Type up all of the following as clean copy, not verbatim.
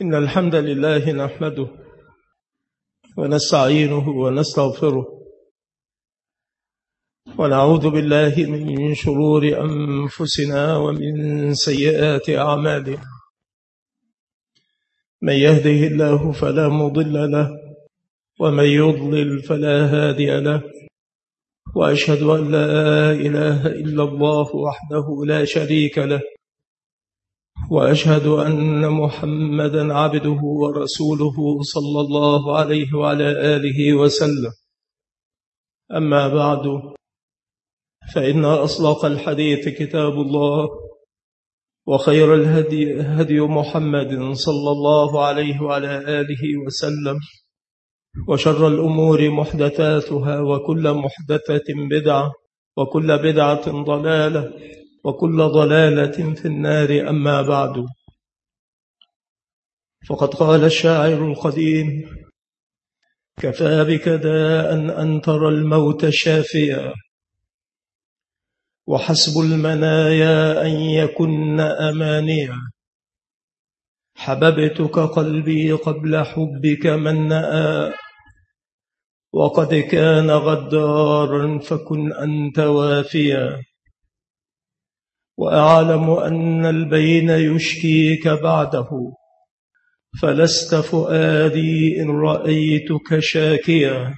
إن الحمد لله نحمده ونستعينه ونستغفره ونعوذ بالله من شرور أنفسنا ومن سيئات أعمالنا. من يهده الله فلا مضل له ومن يضلل فلا هادي له، وأشهد أن لا إله إلا الله وحده لا شريك له، وأشهد أن محمدا عبده ورسوله صلى الله عليه وعلى آله وسلم. أما بعد، فإن أصدق الحديث كتاب الله، وخير الهدي هدي محمد صلى الله عليه وعلى آله وسلم، وشر الأمور محدثاتها، وكل محدثة بدعة، وكل بدعة ضلالة، وكل ضلالة في النار. أما بعد، فقد قال الشاعر القديم: كفى بك داء أن ترى الموت شافيا، وحسب المنايا أن يكن أمانيا. حببتك قلبي قبل حبك من نأى، وقد كان غدارا فكن أنت وافيا. وأعلم أن البين يشكيك بعده، فلست فؤادي إن رأيتك شاكيا.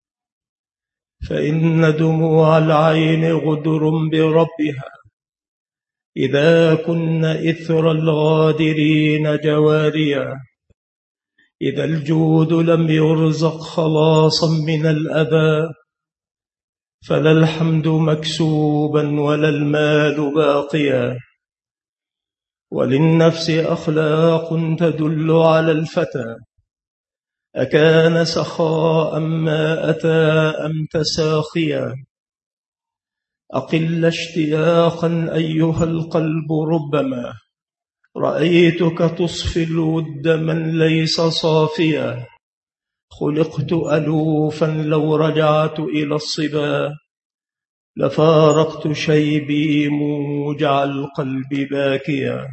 فإن دموع العين غدر بربها، إذا كن إثر الغادرين جواريا. إذا الجود لم يرزق خلاصا من الأذى، فلا الحمد مكسوبا ولا المال باقيا. وللنفس أخلاق تدل على الفتى، أكان سخاء ما أتى أم تساخيا. أقل اشتياقا أيها القلب، ربما رأيتك تصفي الود من ليس صافيا. خلقت ألوفا لو رجعت إلى الصبا، لفارقت شيبي موجع القلب باكيا.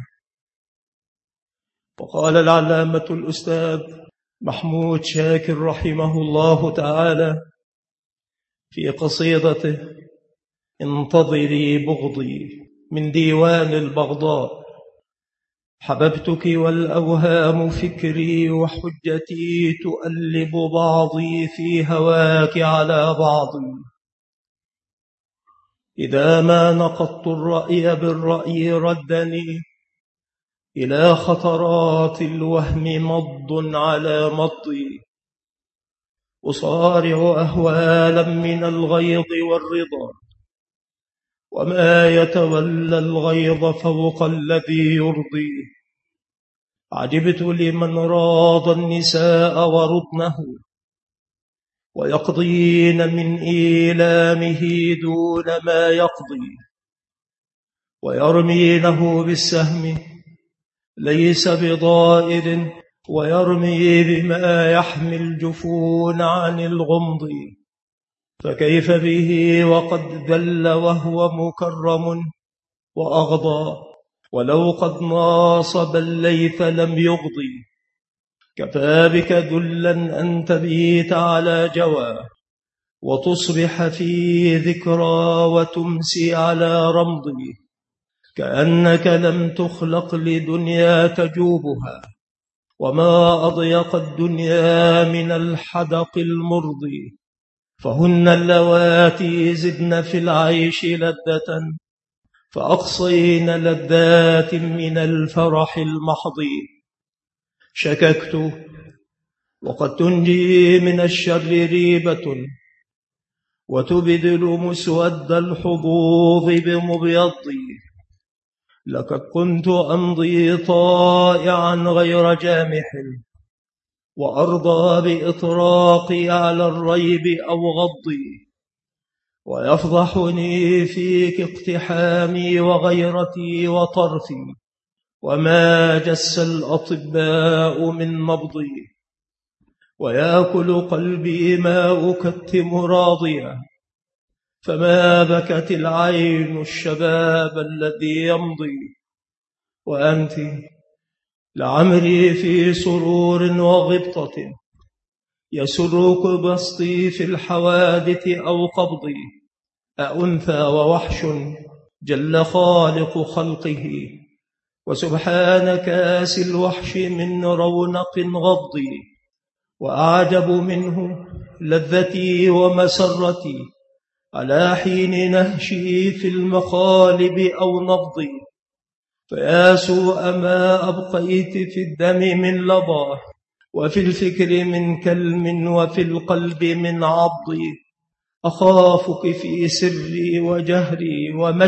وقال العلامة الأستاذ محمود شاكر رحمه الله تعالى في قصيدته: انتظري بغضي، من ديوان البغضاء: حببتك والأوهام فكري، وحجتي تؤلب بعضي في هواك على بعض. إذا ما نقضت الرأي بالرأي ردني، إلى خطرات الوهم مض على مضي. أصارع أهوالا من الغيظ والرضا، وما يتولى الغيظ فوق الذي يرضي. عجبت لمن راض النساء ورضنه، ويقضين من إيلامه دون ما يقضي. ويرمينه بالسهم ليس بضائر، ويرمي بما يحمي الجفون عن الغمض. فكيف به وقد ذل وهو مكرم وأغضى، ولو قد ناصب الليث لم يغضي. كفى بك ذلا أن تبيت على جوى، وتصبح في ذكرى وتمسي على رمض. كأنك لم تخلق لدنيا تجوبها، وما أضيق الدنيا من الحدق المرضي. فهن اللواتي زدن في العيش لذة، فأقصين لذات من الفرح المحض. شككت وقد تنجي من الشر ريبة، وتبدل مسود الحظوظ بمبيض. لقد كنت أمضي طائعا غير جامح، وأرضى بإطراقي على الريب أو غضي. ويفضحني فيك اقتحامي وغيرتي وطرفي، وما جس الأطباء من نبضي. ويأكل قلبي ما أكتم راضيا، فما بكت العين الشباب الذي يمضي. وأنت لعمري في سرور وغبطة، يسرك بسطي في الحوادث أو قبضي، أأنثى ووحش جل خالق خلقه، وسبحان كاس الوحش من رونق غضي، وأعجب منه لذتي ومسرتي على حين نهشي في المخالب أو نبضي، فيا سوء ما أبقيت في الدم من لظى، وفي الفكر من كلم، وفي القلب من عضي، أخافك في سري وجهري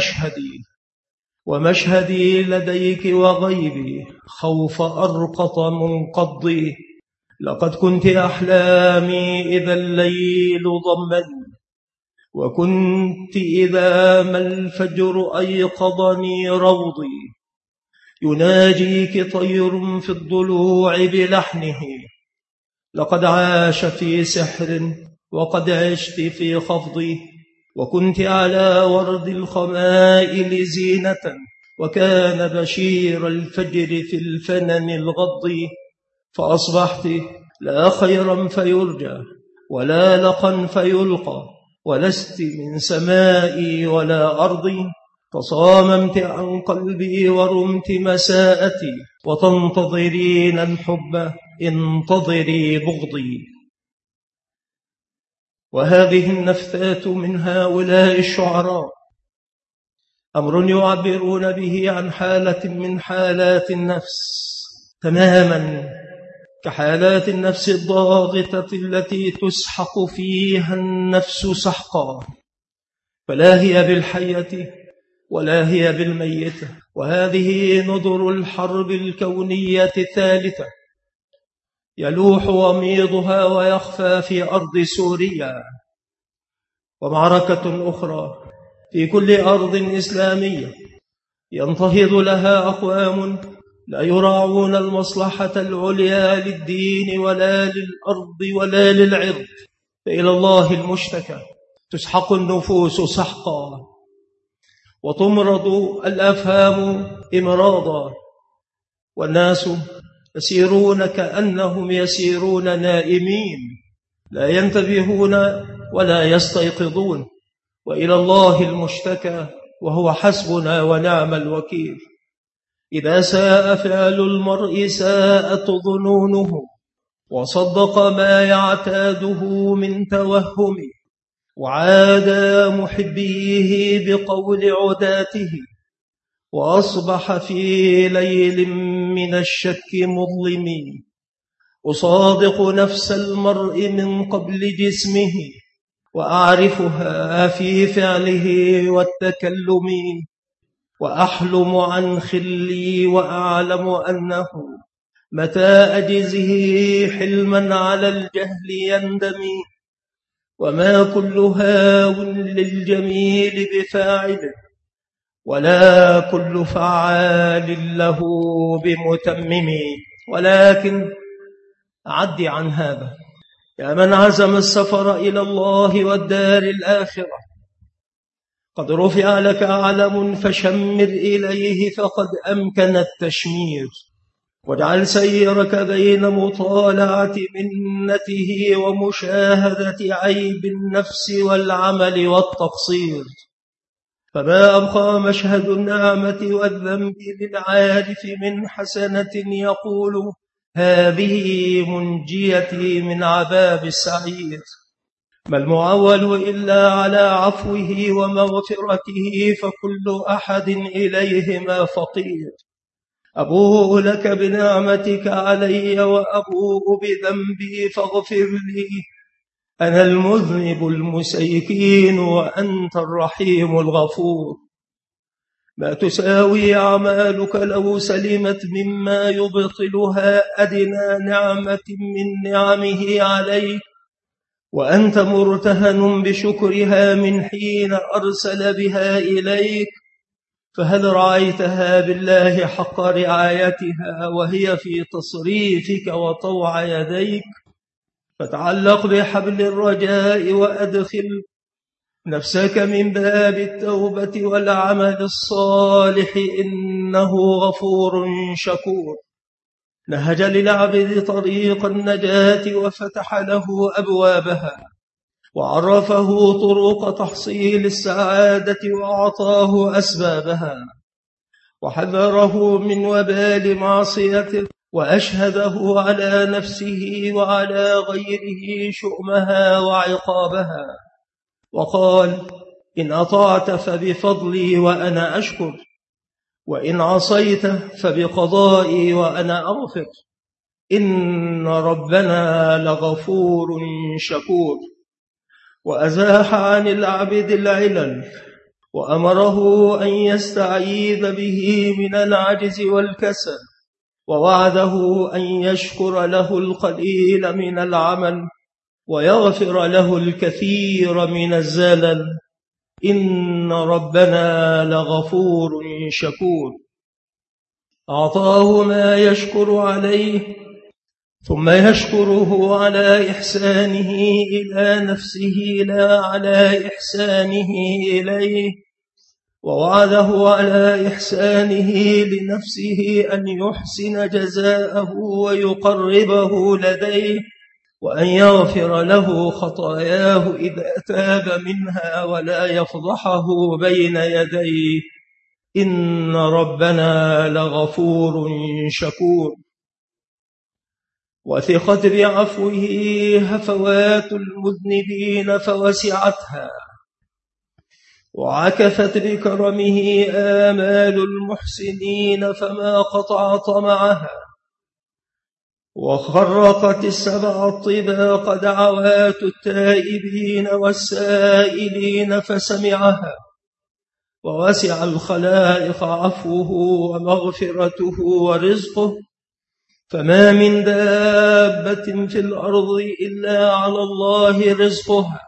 ومشهدي لديك وغيبي، خوف أرقط منقضي، لقد كنت أحلامي إذا الليل ضمني، وكنت إذا ما الفجر أيقظني روضي، يناجيك طير في الضلوع بلحنه، لقد عاش في سحر وقد عشت في خفضي، وكنت على ورد الخمائل زينة، وكان بشير الفجر في الفنن الغض، فأصبحت لا خيرا فيرجى ولا لقا فيلقى، ولست من سمائي ولا أرضي، فصاممت عن قلبي ورمت مساءتي، وتنتظرين الحب انتظري بغضي. وهذه النفثات من هؤلاء الشعراء أمر يعبرون به عن حالة من حالات النفس، تماما كحالات النفس الضاغطة التي تسحق فيها النفس سحقا، فلا هي بالحية ولا هي بالميتة. وهذه نذر الحرب الكونية الثالثة يلوح وميضها ويخفى في أرض سوريا، ومعركة أخرى في كل أرض إسلامية ينتهض لها أقوام لا يراعون المصلحة العليا للدين ولا للأرض ولا للعرض، فإلى الله المشتكى. تسحق النفوس سحقا، وتمرض الأفهام إمراضا، والناس يسيرون كأنهم يسيرون نائمين، لا ينتبهون ولا يستيقظون، وإلى الله المشتكى، وهو حسبنا ونعم الوكيل. إذا ساء فعل المرء ساءت ظنونه، وصدق ما يعتاده من توهم، وعاد محبيه بقول عداته، وأصبح في ليل من الشك مظلم، أصادق نفس المرء من قبل جسمه، وأعرفها في فعله والتكلم، وأحلم عن خلي وأعلم أنه متى أجزه حلما على الجهل يندمي، وما كل هاو للجميل بفاعل، ولا كل فعال له بمتمم. ولكن عدي عن هذا يا من عزم السفر إلى الله والدار الآخرة، قد رفع لك علم فشمر إليه، فقد أمكن التشمير، واجعل سيرك بين مطالعة منته ومشاهدة عيب النفس والعمل والتقصير، فما أبقى مشهد النعمة والذنب للعارف من حسنة يقول هذه منجيتي من عذاب السعير، ما المعول إلا على عفوه ومغفرته، فكل أحد إليهما فقير. أبوء لك بنعمتك علي وأبوء بذنبي فاغفر لي، أنا المذنب المسيكين وأنت الرحيم الغفور. ما تساوي أعمالك لو سلمت مما يبطلها أدنى نعمة من نعمه عليك، وأنت مرتهن بشكرها من حين أرسل بها إليك، فهل رعيتها بالله حق رعايتها وهي في تصريفك وطوع يديك؟ فتعلق بحبل الرجاء وأدخل نفسك من باب التوبة والعمل الصالح، إنه غفور شكور. نهج للعبد طريق النجاة وفتح له أبوابها، وعرفه طرق تحصيل السعادة وأعطاه أسبابها، وحذره من وبال معصيته، وأشهده على نفسه وعلى غيره شؤمها وعقابها، وقال: إن أطعت فبفضلي وأنا أشكر، وإن عصيت فبقضائي وأنا أغفر، إن ربنا لغفور شكور. وأزاح عن العبد العلل، وأمره أن يستعيذ به من العجز والكسل، ووعده أن يشكر له القليل من العمل ويغفر له الكثير من الزلل، إن ربنا لغفور شكور. أعطاه ما يشكر عليه، ثم يشكره على إحسانه إلى نفسه لا على إحسانه إليه، ووعده على إحسانه لنفسه أن يحسن جزاءه ويقربه لديه، وأن يغفر له خطاياه إذا تاب منها ولا يفضحه بين يديه، إن ربنا لغفور شكور. وثقت بعفوه هفوات المذنبين فوسعتها، وعكفت بكرمه آمال المحسنين فما قطع طمعها، وخرقت السبع الطباق دعوات التائبين والسائلين فسمعها، ووسع الخلائق عفوه ومغفرته ورزقه، فما من دابة في الأرض إلا على الله رزقها،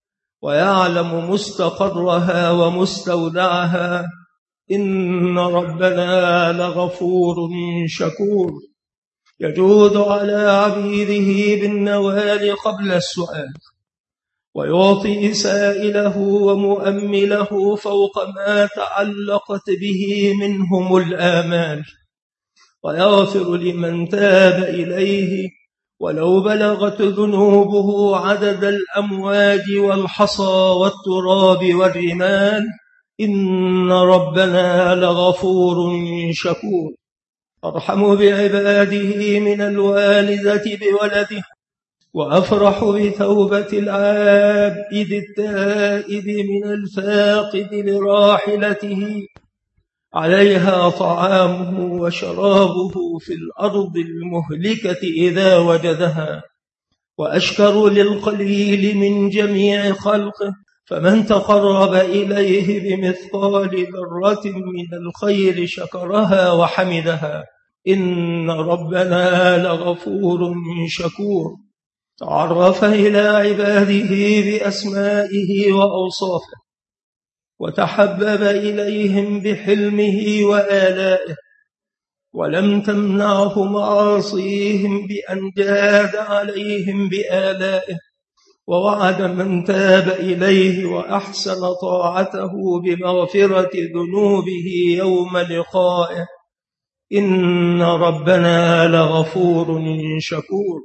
ويعلم مستقرها ومستودعها، إن ربنا لغفور شكور. يجود على عبيده بالنوال قبل السؤال، ويعطي سائله ومؤمله فوق ما تعلقت به منهم الآمال، ويغفر لمن تاب إليه ولو بلغت ذنوبه عدد الأمواج والحصى والتراب والرمال، إن ربنا لغفور شكور. أرحم بعباده من الوالدة بولده، وأفرح بتوبة العابد التائب من الفاقد لراحلته، عليها طعامه وشرابه في الأرض المهلكة إذا وجدها، وأشكر للقليل من جميع خلقه، فمن تقرب إليه بمثقال ذرة من الخير شكرها وحمدها، إن ربنا لغفور شكور. تعرف إلى عباده بأسمائه وأوصافه، وتحبب إليهم بحلمه وآلائه، ولم تمنعه معاصيهم بأن جاد عليهم بآلائه، ووعد من تاب إليه وأحسن طاعته بمغفرة ذنوبه يوم لقائه، إن ربنا لغفور شكور.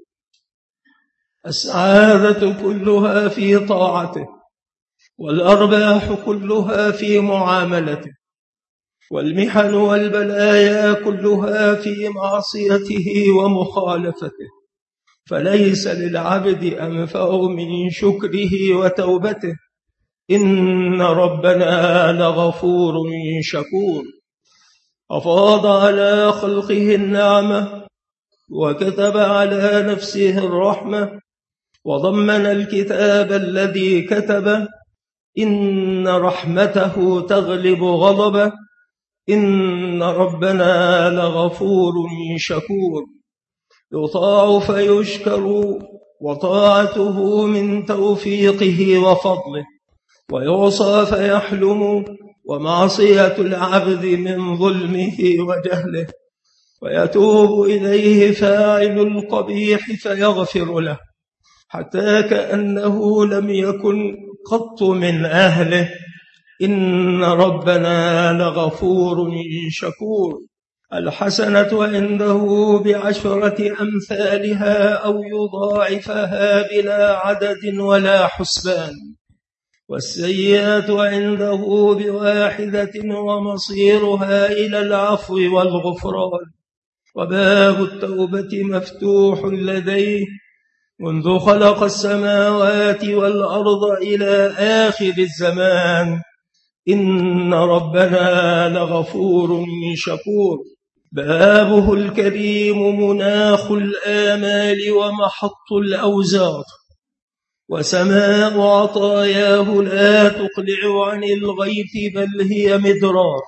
السعادة كلها في طاعته، والأرباح كلها في معاملته، والمحن والبلايا كلها في معصيته ومخالفته، فليس للعبد أنفع من شكره وتوبته، إن ربنا لغفور شكور. أفاض على خلقه النعمة، وكتب على نفسه الرحمة، وضمن الكتاب الذي كتبه، إن رحمته تغلب غضبه، إن ربنا لغفور شكور. يطاع فيشكر، وطاعته من توفيقه وفضله، ويعصى فيحلم، ومعصية العبد من ظلمه وجهله، ويتوب إليه فاعل القبيح فيغفر له، حتى كأنه لم يكن قط من أهله، إن ربنا لغفور شكور. الحسنة عنده ب10 أمثالها أو يضاعفها بلا عدد ولا حسبان، والسيئة عنده ب1 ومصيرها إلى العفو والغفران. وباب التوبة مفتوح لديه منذ خلق السماوات والأرض إلى آخر الزمان. إن ربنا لغفور شكور. بابه الكريم مناخ الآمال ومحط الأوزار، وسماء عطاياه لا تقلع عن الغيث بل هي مدرار،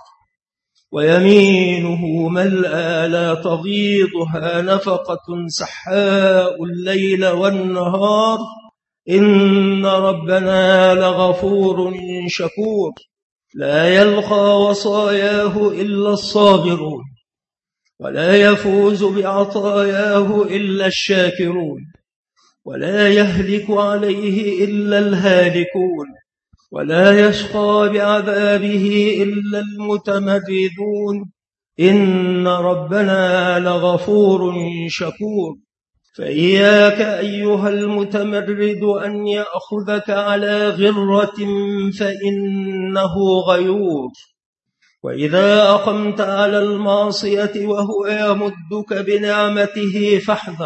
ويمينه ملأى لا تغيضها نفقة سحاء الليل والنهار. إن ربنا لغفور شكور. لا يلقى وصاياه إلا الصابرون، ولا يفوز بعطاياه إلا الشاكرون، ولا يهلك عليه إلا الهالكون، ولا يشقى بعذابه إلا المتمردون. إن ربنا لغفور شكور. فإياك أيها المتمرد أن يأخذك على غرة فإنه غيور. وإذا أقمت على المعصية وهو يمدك بنعمته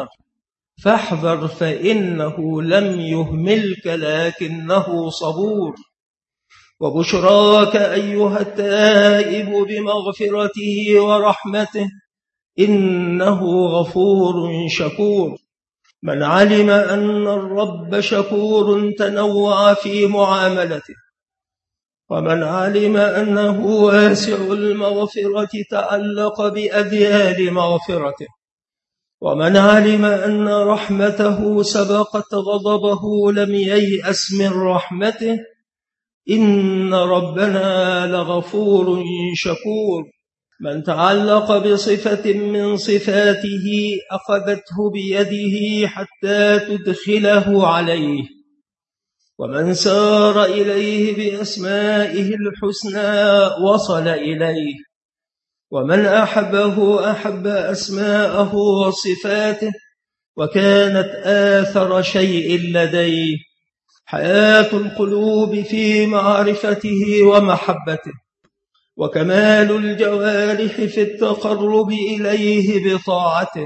فاحذر فإنه لم يهملك لكنه صبور. وبشراك أيها التائب بمغفرته ورحمته، إنه غفور شكور. من علم أن الرب شكور تنوع في معاملته، ومن علم أنه واسع المغفرة تعلق بأذيال مغفرته، ومن علم أن رحمته سبقت غضبه لم ييأس من رحمته. إن ربنا لغفور شكور. من تعلق بصفة من صفاته أخذته بيده حتى تدخله عليه، ومن سار إليه بأسمائه الحسنى وصل إليه، ومن أحبه أحب أسماءه وصفاته وكانت آثر شيء لديه. حياة القلوب في معرفته ومحبته، وكمال الجوارح في التقرب إليه بطاعته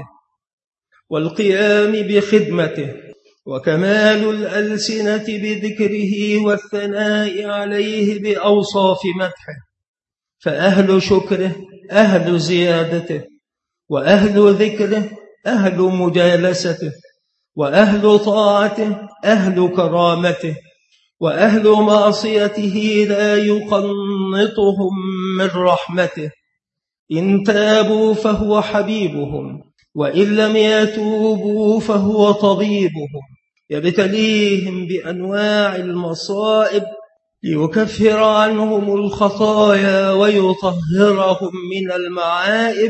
والقيام بخدمته، وكمال الألسنة بذكره والثناء عليه بأوصاف مدحه. فأهل شكره أهل زيادته، وأهل ذكره أهل مجالسته، وأهل طاعته أهل كرامته، وأهل معصيته لا يقنطهم من رحمته. إن تابوا فهو حبيبهم، وإن لم يتوبوا فهو طبيبهم. يبتليهم بأنواع المصائب ليكفر عنهم الخطايا ويطهرهم من المعائب.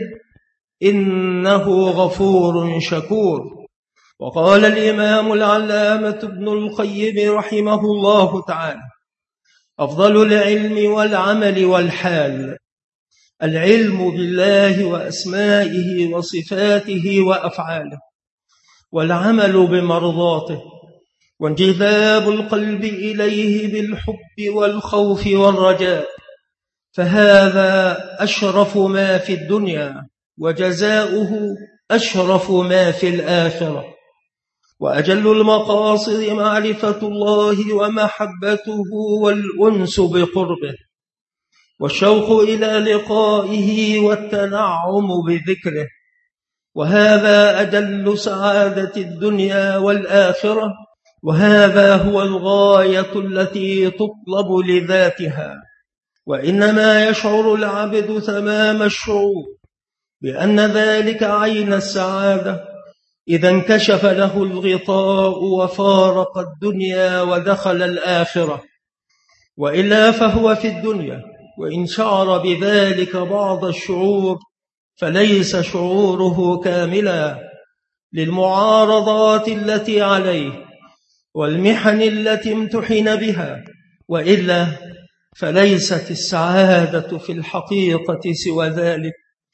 إنه غفور شكور. وقال الإمام العلامة ابن القيم رحمه الله تعالى: أفضل العلم والعمل والحال العلم بالله وأسمائه وصفاته وأفعاله، والعمل بمرضاته، وانجذاب القلب إليه بالحب والخوف والرجاء. فهذا أشرف ما في الدنيا، وجزاؤه أشرف ما في الآخرة. وأجل المقاصد معرفة الله ومحبته والأنس بقربه، والشوق إلى لقائه والتنعم بذكره. وهذا أجل سعادة الدنيا والآخرة، وهذا هو الغاية التي تطلب لذاتها. وإنما يشعر العبد تمام الشعور بأن ذلك عين السعادة إذا انكشف له الغطاء وفارق الدنيا ودخل الآخرة. وإلا فهو في الدنيا وإن شعر بذلك بعض الشعور فليس شعوره كاملا، للمعارضات التي عليه والمحن التي امتحن بها. وإلا فليست السعادة في الحقيقة سوى ذلك.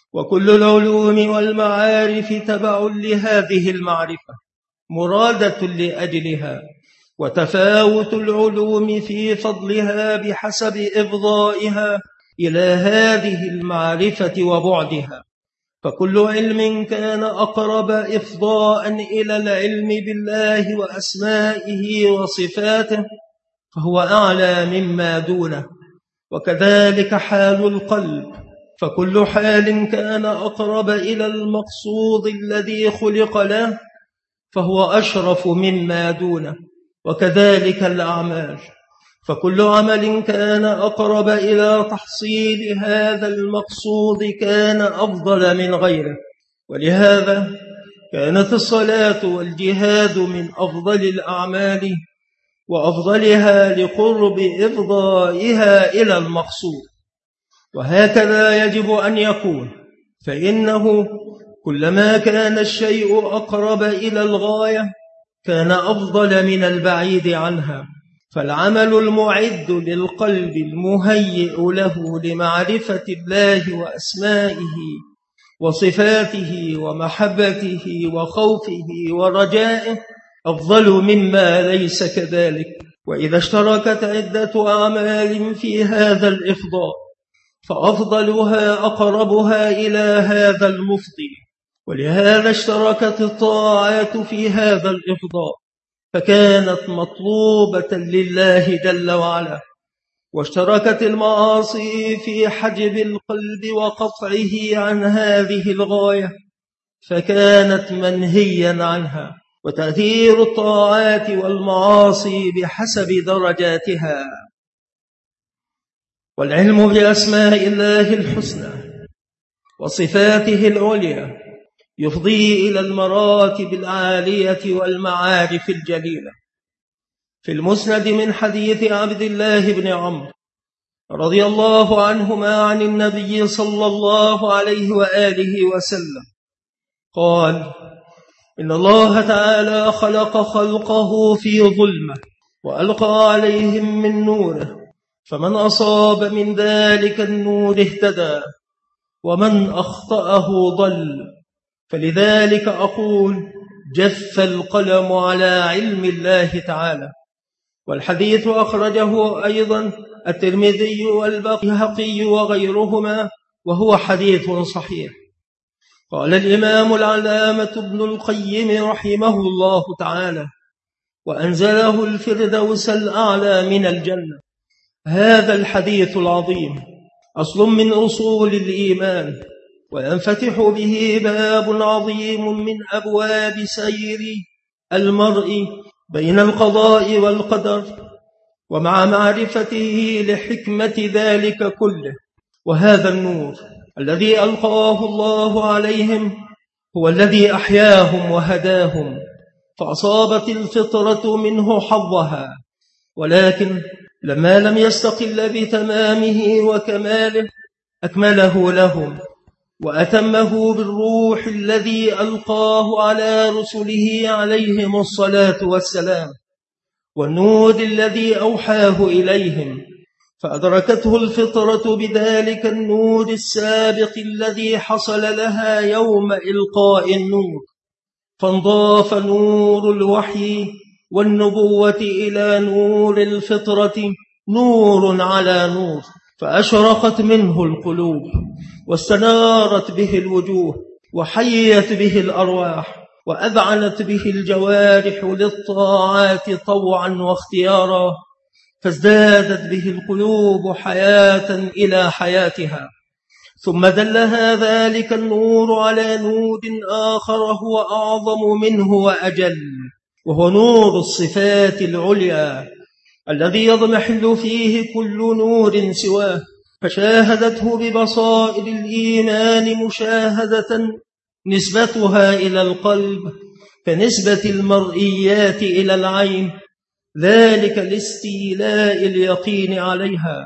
وكل العلوم والمعارف تبع لهذه المعرفة مرادة لأجلها، وتفاوت العلوم في فضلها بحسب إفضائها إلى هذه المعرفة وبعدها، فكل علم كان أقرب إفضاء إلى العلم بالله وأسمائه وصفاته فهو أعلى مما دونه، وكذلك حال القلب، فكل حال كان أقرب إلى المقصود الذي خلق له فهو أشرف مما دونه، وكذلك الأعمال، فكل عمل كان أقرب إلى تحصيل هذا المقصود كان أفضل من غيره. ولهذا كانت الصلاة والجهاد من أفضل الأعمال، وأفضلها لقرب إفضائها إلى المقصود، وهكذا يجب أن يكون، فإنه كلما كان الشيء أقرب إلى الغاية كان أفضل من البعيد عنها، فالعمل المعد للقلب المهيئ له لمعرفة الله وأسمائه وصفاته ومحبته وخوفه ورجائه أفضل مما ليس كذلك. وإذا اشتركت عدة أعمال في هذا الإفضاء فأفضلها أقربها إلى هذا المفضل، ولهذا اشتركت الطاعات في هذا الإفضاء فكانت مطلوبة لله جل وعلا، واشتركت المعاصي في حجب القلب وقطعه عن هذه الغاية فكانت منهيا عنها، وتأثير الطاعات والمعاصي بحسب درجاتها. والعلم بأسماء الله الحسنى وصفاته العليا يفضي إلى المراتب العالية والمعارف الجليلة. في المسند من حديث عبد الله بن عمرو رضي الله عنهما عن النبي صلى الله عليه وآله وسلم قال: إن الله تعالى خلق خلقه في ظلمة وألقى عليهم من نوره، فمن أصاب من ذلك النور اهتدى ومن أخطأه ضل، فلذلك أقول جف القلم على علم الله تعالى. والحديث أخرجه أيضا الترمذي والبيهقي وغيرهما وهو حديث صحيح. قال الإمام العلامة ابن القيم رحمه الله تعالى: وأنزله الفردوس الأعلى من الجنة. هذا الحديث العظيم أصل من أصول الإيمان، وينفتح به باب عظيم من أبواب سير المرء بين القضاء والقدر، ومع معرفته لحكمة ذلك كله. وهذا النور الذي ألقاه الله عليهم هو الذي أحياهم وهداهم، فأصابت الفطرة منه حظها، ولكن لما لم يستقل بتمامه وكماله أكمله لهم وأتمه بالروح الذي ألقاه على رسله عليهم الصلاة والسلام، والنور الذي أوحاه إليهم، فأدركته الفطرة بذلك النور السابق الذي حصل لها يوم إلقاء النور، فانضاف نور الوحي والنبوة إلى نور الفطرة نور على نور، فأشرقت منه القلوب واستنارت به الوجوه وحيت به الأرواح وأذعنت به الجوارح للطاعات طوعا واختيارا، فازدادت به القلوب حياة إلى حياتها. ثم دلها ذلك النور على نور آخر هو أعظم منه وأجل، وهو نور الصفات العليا الذي يضمحل فيه كل نور سواه، فشاهدته ببصائر الإيمان مشاهدة نسبتها إلى القلب كنسبة المرئيات إلى العين، ذلك لاستيلاء اليقين عليها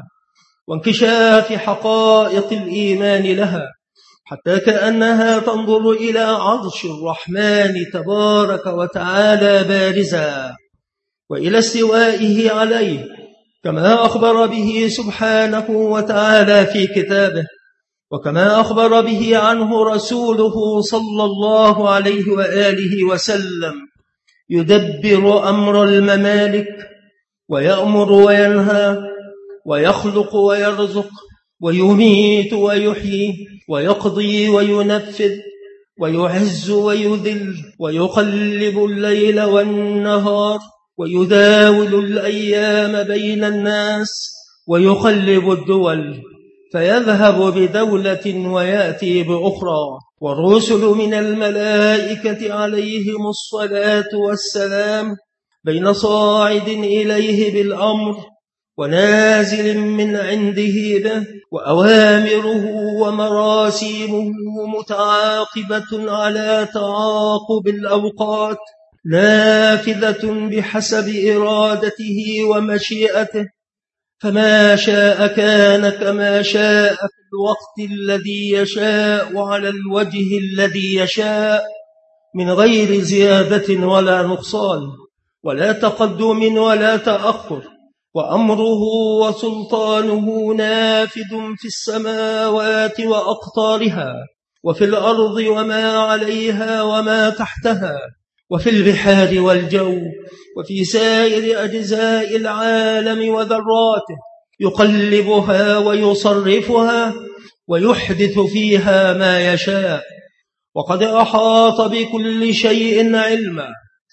وانكشاف حقائق الإيمان لها، حتى كأنها تنظر إلى عرش الرحمن تبارك وتعالى بارزا، وإلى استوائه عليه كما أخبر به سبحانه وتعالى في كتابه: وكما أخبر به عنه رسوله صلى الله عليه وآله وسلم: يدبر أمر الممالك، ويأمر وينهى، ويخلق ويرزق، ويميت ويحيي، ويقضي وينفذ، ويعز ويذل، ويقلب الليل والنهار، ويداول الأيام بين الناس، ويقلب الدول، فيذهب بدولة ويأتي بأخرى. والرسل من الملائكة عليهم الصلاة والسلام بين صاعد إليه بالأمر ونازل من عنده به، وأوامره ومراسيمه متعاقبة على تعاقب الأوقات، نافذة بحسب إرادته ومشيئته، فما شاء كان كما شاء في الوقت الذي يشاء وعلى الوجه الذي يشاء، من غير زيادة ولا نقصان، ولا تقدم ولا تأخر. وأمره وسلطانه نافذ في السماوات وأقطارها، وفي الأرض وما عليها وما تحتها، وفي البحار والجو، وفي سائر أجزاء العالم وذراته، يقلبها ويصرفها ويحدث فيها ما يشاء. وقد أحاط بكل شيء علما،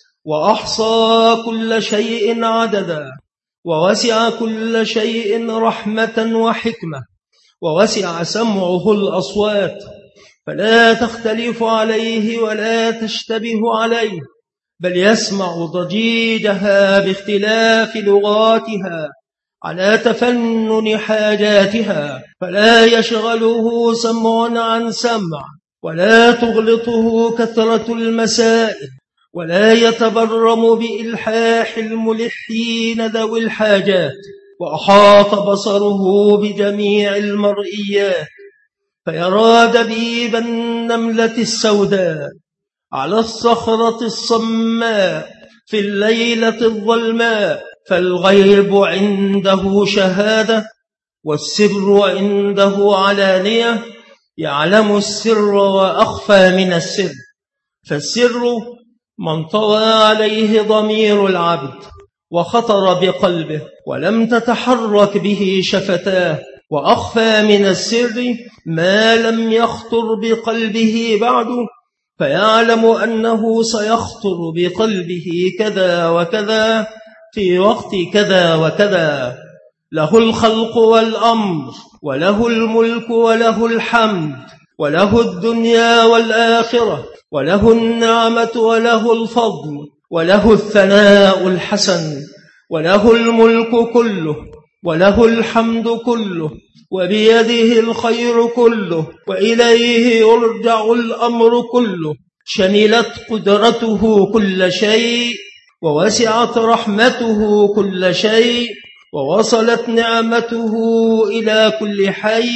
وأحصى كل شيء عددا، ووسع كل شيء رحمة وحكمة، ووسع سمعه الأصوات، فلا تختلف عليه ولا تشتبه عليه، بل يسمع ضجيجها باختلاف لغاتها على تفنن حاجاتها، فلا يشغله سمع عن سمع، ولا تغلطه كثرة المسائل، ولا يتبرم بإلحاح الملحين ذوي الحاجات. وأحاط بصره بجميع المرئيات، فيرى دبيب النملة السوداء على الصخرة الصماء في الليلة الظلماء، فالغيب عنده شهادة، والسر عنده علانية، يعلم السر وأخفى من السر. فالسر من طوى عليه ضمير العبد وخطر بقلبه ولم تتحرك به شفتاه، وأخفى من السر ما لم يخطر بقلبه بعد، فيعلم أنه سيخطر بقلبه كذا وكذا في وقت كذا وكذا. له الخلق والأمر، وله الملك، وله الحمد، وله الدنيا والآخرة، وله النعمة، وله الفضل، وله الثناء الحسن، وله الملك كله، وله الحمد كله، وبيده الخير كله، وإليه يرجع الأمر كله. شملت قدرته كل شيء، ووسعت رحمته كل شيء، ووصلت نعمته إلى كل حي.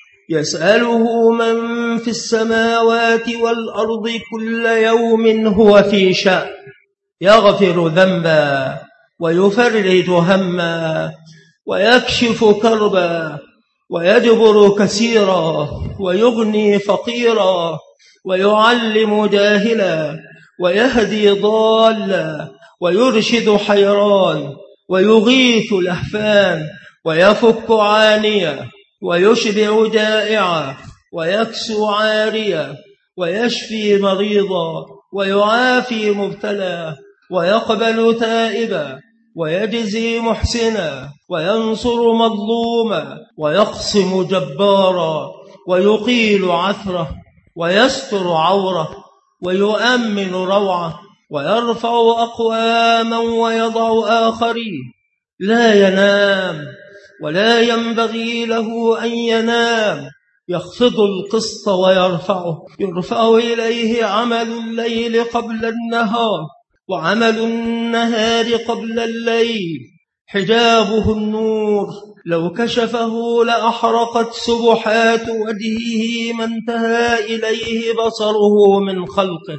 يسأله من في السماوات والأرض كل يوم هو في شأن، يغفر ذنبا، ويفرج هما، ويكشف كربا، ويجبر كثيرا، ويغني فقيرا، ويعلم جاهلا، ويهدي ضالا، ويرشد حيران، ويغيث لهفان، ويفك عانيا، ويشبع جائعا، ويكسو عاريا، ويشفي مريضا، ويعافي مبتلى، ويقبل تائبا، ويجزي محسنا، وينصر مظلوما، ويقسم جبارا، ويقيل عثره، ويستر عوره، ويؤمن روعه، ويرفع أقواما ويضع آخرين. لا ينام ولا ينبغي له أن ينام، يخفض القسط ويرفعه، يرفع إليه عمل الليل قبل النهار، وعمل النهار قبل الليل. حجابه النور، لو كشفه لأحرقت سبحات وجهه ما انتهى إليه بصره من خلقه.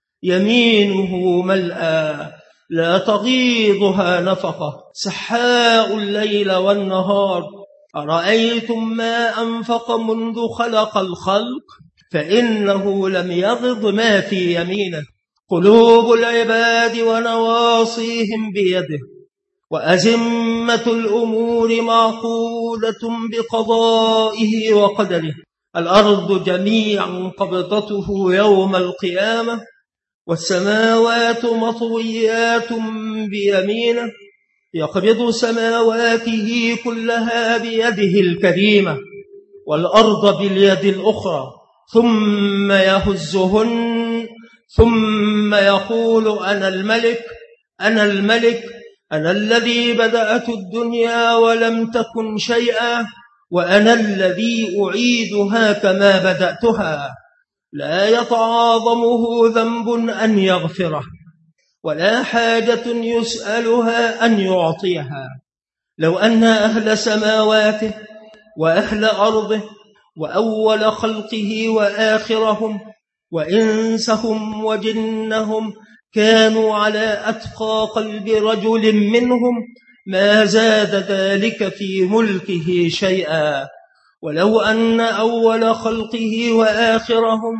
يمينه ملأى لا تغيضها نفقة، سحاء الليل والنهار، أرأيتم ما أنفق منذ خلق الخلق فإنه لم يغض ما في يمينه. قلوب العباد ونواصيهم بيده، وأزمة الأمور معقودة بقضائه وقدره. الأرض جميعا قبضته يوم القيامة، والسماوات مطويات بيمينه، يقبض سماواته كلها بيده الكريمة، والأرض باليد الأخرى، ثم يهزهن، ثم يقول أنا الملك، أنا الملك، أنا الذي بدأت الدنيا ولم تكن شيئا، وأنا الذي أعيدها كما بدأتها. لا يتعاظمه ذنب أن يغفره، ولا حاجة يسألها أن يعطيها. لو أن أهل سماواته وأهل أرضه وأول خلقه وآخرهم وإنسهم وجنهم كانوا على أتقى قلب رجل منهم ما زاد ذلك في ملكه شيئا. ولو أن أول خلقه وآخرهم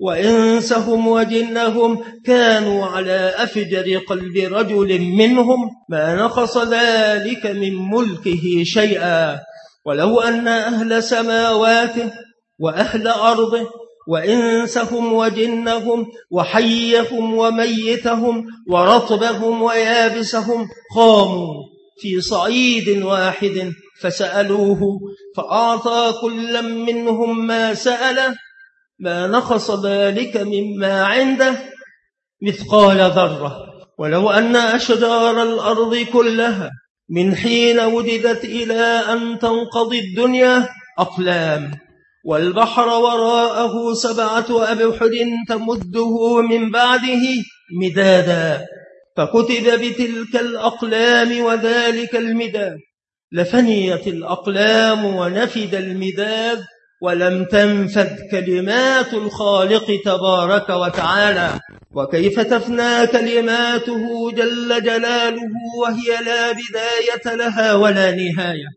وإنسهم وجنهم كانوا على أفجر قلب رجل منهم ما نقص ذلك من ملكه شيئا. ولو أن أهل سماواته وأهل أرضه وإنسهم وجنهم وحيهم وميتهم ورطبهم ويابسهم قاموا في صعيد واحد فسألوه فأعطى كل منهم ما سأله ما نقص ذلك مما عنده مثقال ذرة. ولو أن أشجار الأرض كلها من حين وجدت إلى أن تنقضي الدنيا أقلام، والبحر وراءه 7 أبحر تمده من بعده مدادا، فكتب بتلك الأقلام وذلك المداد، لفنيت الأقلام ونفد المداد، ولم تنفد كلمات الخالق تبارك وتعالى. وكيف تفنى كلماته جل جلاله وهي لا بداية لها ولا نهاية،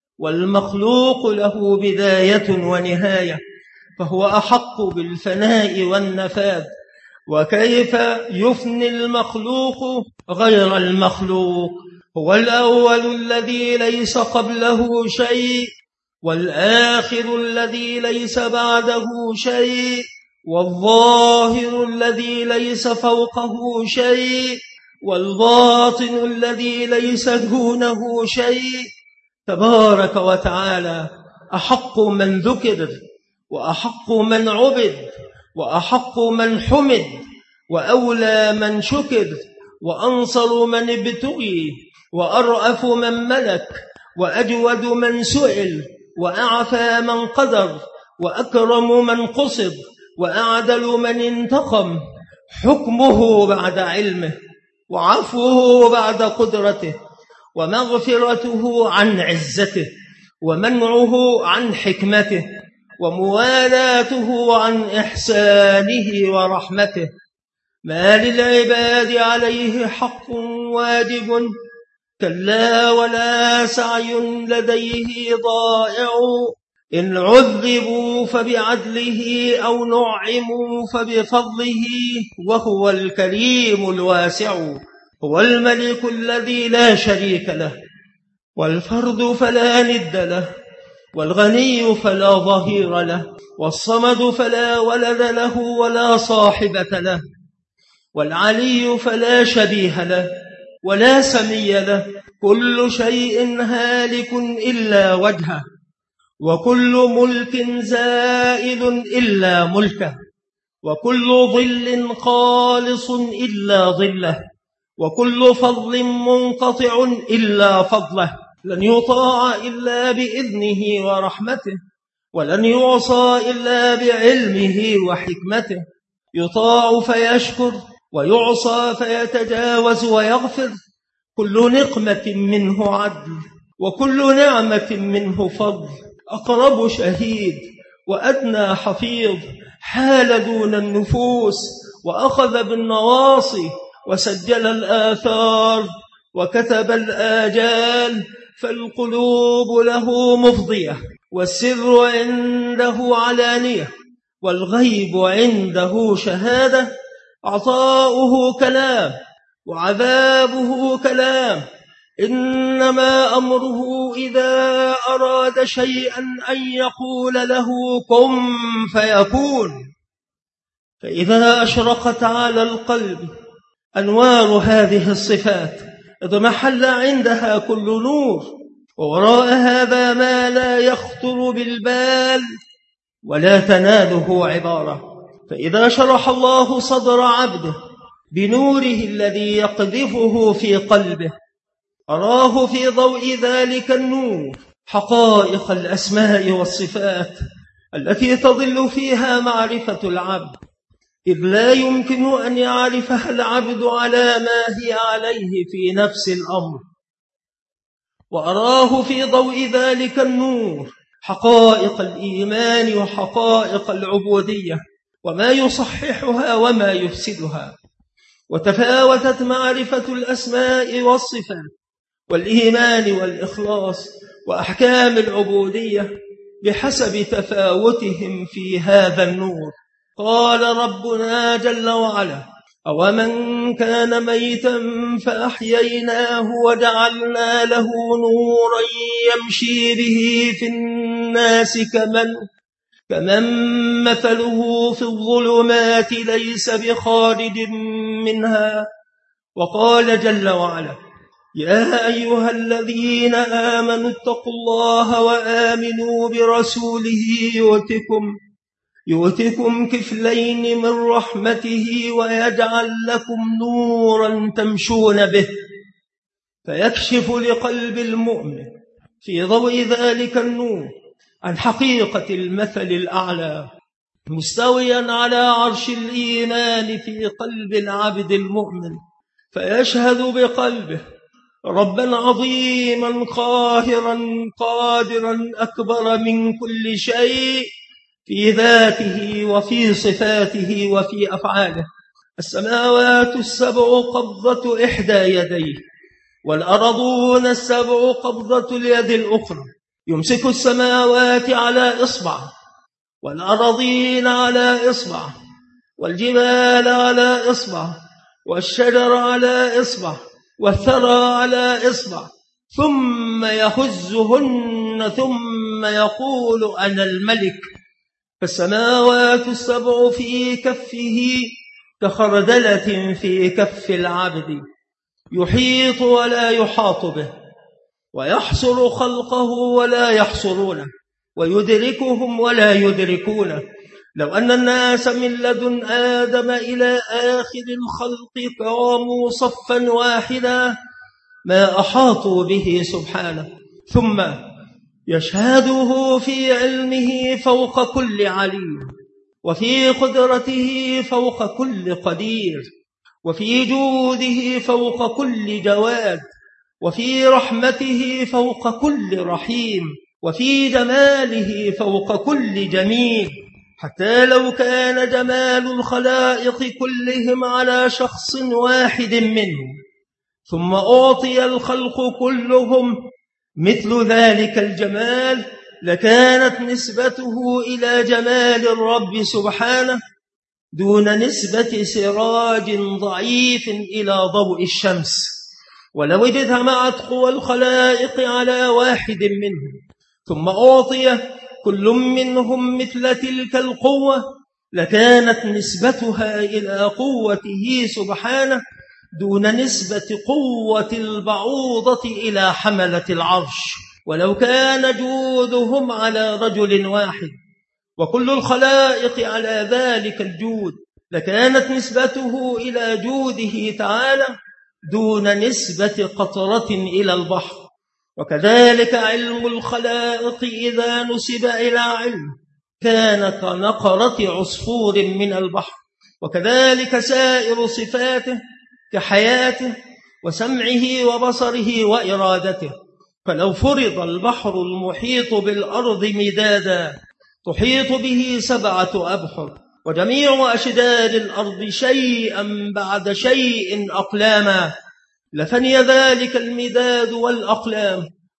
والمخلوق له بداية ونهاية، فهو أحق بالفناء والنفاد. وكيف يفني المخلوق غير المخلوق؟ هو الأول الذي ليس قبله شيء، والآخر الذي ليس بعده شيء، والظاهر الذي ليس فوقه شيء، والباطن الذي ليس دونه شيء. تبارك وتعالى أحق من ذكر، وأحق من عبد، وأحق من حمد، وأولى من شكر، وأنصر من ابتغي، وأرأف من ملك، وأجود من سئل، وأعفى من قدر، وأكرم من قصد، وأعدل من انتقم. حكمه بعد علمه، وعفوه بعد قدرته، ومغفرته عن عزته، ومنعه عن حكمته، وموالاته عن إحسانه ورحمته. ما للعباد عليه حق واجب، كلا ولا سعي لديه ضائع. إن عذبوا فبعدله أو نعموا فبفضله، وهو الكريم الواسع. هو الملك الذي لا شريك له، والفرد فلا ند له، والغني فلا ظهير له، والصمد فلا ولد له ولا صاحبة له، والعلي فلا شبيه له ولا سمي له. كل شيء هالك إلا وجهه، وكل ملك زائل إلا ملكه، وكل ظل خالص إلا ظله، وكل فضل منقطع إلا فضله. لن يطاع إلا بإذنه ورحمته، ولن يعصى إلا بعلمه وحكمته. يطاع فيشكر، ويعصى فيتجاوز ويغفر. كل نقمة منه عدل، وكل نعمة منه فضل. أقرب شهيد وأدنى حفيظ، حال دون النفوس، وأخذ بالنواصي، وسجل الآثار، وكتب الآجال. فالقلوب له مفضية، والسر عنده علانية، والغيب عنده شهادة. عطاؤه كلام وعذابه كلام، إنما أمره إذا أراد شيئا أن يقول له كن فيكون. فإذا أشرقت على القلب أنوار هذه الصفات اضمحل عندها كل نور، ووراء هذا ما لا يخطر بالبال ولا تناله عبارة. فإذا شرح الله صدر عبده بنوره الذي يقذفه في قلبه، أراه في ضوء ذلك النور حقائق الأسماء والصفات التي تضل فيها معرفة العبد، إذ لا يمكن أن يعرفها العبد على ما هي عليه في نفس الأمر. وأراه في ضوء ذلك النور حقائق الإيمان وحقائق العبودية وما يصححها وما يفسدها. وتفاوتت معرفة الأسماء والصفات والإيمان والإخلاص وأحكام العبودية بحسب تفاوتهم في هذا النور. قال ربنا جل وعلا: أومن كان ميتا فأحييناه وجعلنا له نورا يمشي به في الناس كمن مثله في الظلمات ليس بخارج منها. وقال جل وعلا: يا أيها الذين آمنوا اتقوا الله وآمنوا برسوله يؤتكم كفلين من رحمته ويجعل لكم نورا تمشون به. فيكشف لقلب المؤمن في ضوء ذلك النور عن حقيقة المثل الأعلى مستويا على عرش الإيمان في قلب العبد المؤمن، فيشهد بقلبه ربا عظيما قاهرا قادرا أكبر من كل شيء في ذاته وفي صفاته وفي أفعاله. السماوات السبع قبضة إحدى يديه، والأرضون السبع قبضة اليد الأخرى. يمسك السماوات على إصبع، والأرضين على إصبع، والجبال على إصبع، والشجر على إصبع، والثرى على إصبع، ثم يهزهن ثم يقول أنا الملك. فالسماوات السبع في كفه كخردلة في كف العبد، يحيط ولا يحاط به، ويحصر خلقه ولا يحصرونه، ويدركهم ولا يدركونه. لو أن الناس من لدن آدم إلى آخر الخلق قاموا صفا واحدا ما أحاطوا به سبحانه. ثم يشهده في علمه فوق كل عليم، وفي قدرته فوق كل قدير، وفي جوده فوق كل جواد، وفي رحمته فوق كل رحيم، وفي جماله فوق كل جميل، حتى لو كان جمال الخلائق كلهم على شخص واحد منهم، ثم أعطي الخلق كلهم مثل ذلك الجمال، لكانت نسبته إلى جمال الرب سبحانه دون نسبة سراج ضعيف إلى ضوء الشمس. ولو اجتمعت قوى الخلائق على واحد منهم ثم أعطي كل منهم مثل تلك القوة، لكانت نسبتها إلى قوته سبحانه دون نسبة قوة البعوضة إلى حملة العرش. ولو كان جودهم على رجل واحد وكل الخلائق على ذلك الجود، لكانت نسبته إلى جوده تعالى دون نسبة قطرة إلى البحر. وكذلك علم الخلائق إذا نسب إلى علم كان كنقرة عصفور من البحر. وكذلك سائر صفاته كحياته وسمعه وبصره وإرادته. فلو فرض البحر المحيط بالأرض مدادا تحيط به 7 أبحر، وجميع أشداد الأرض شيئا بعد شيء أقلاما، لفني ذلك المداد والأقلام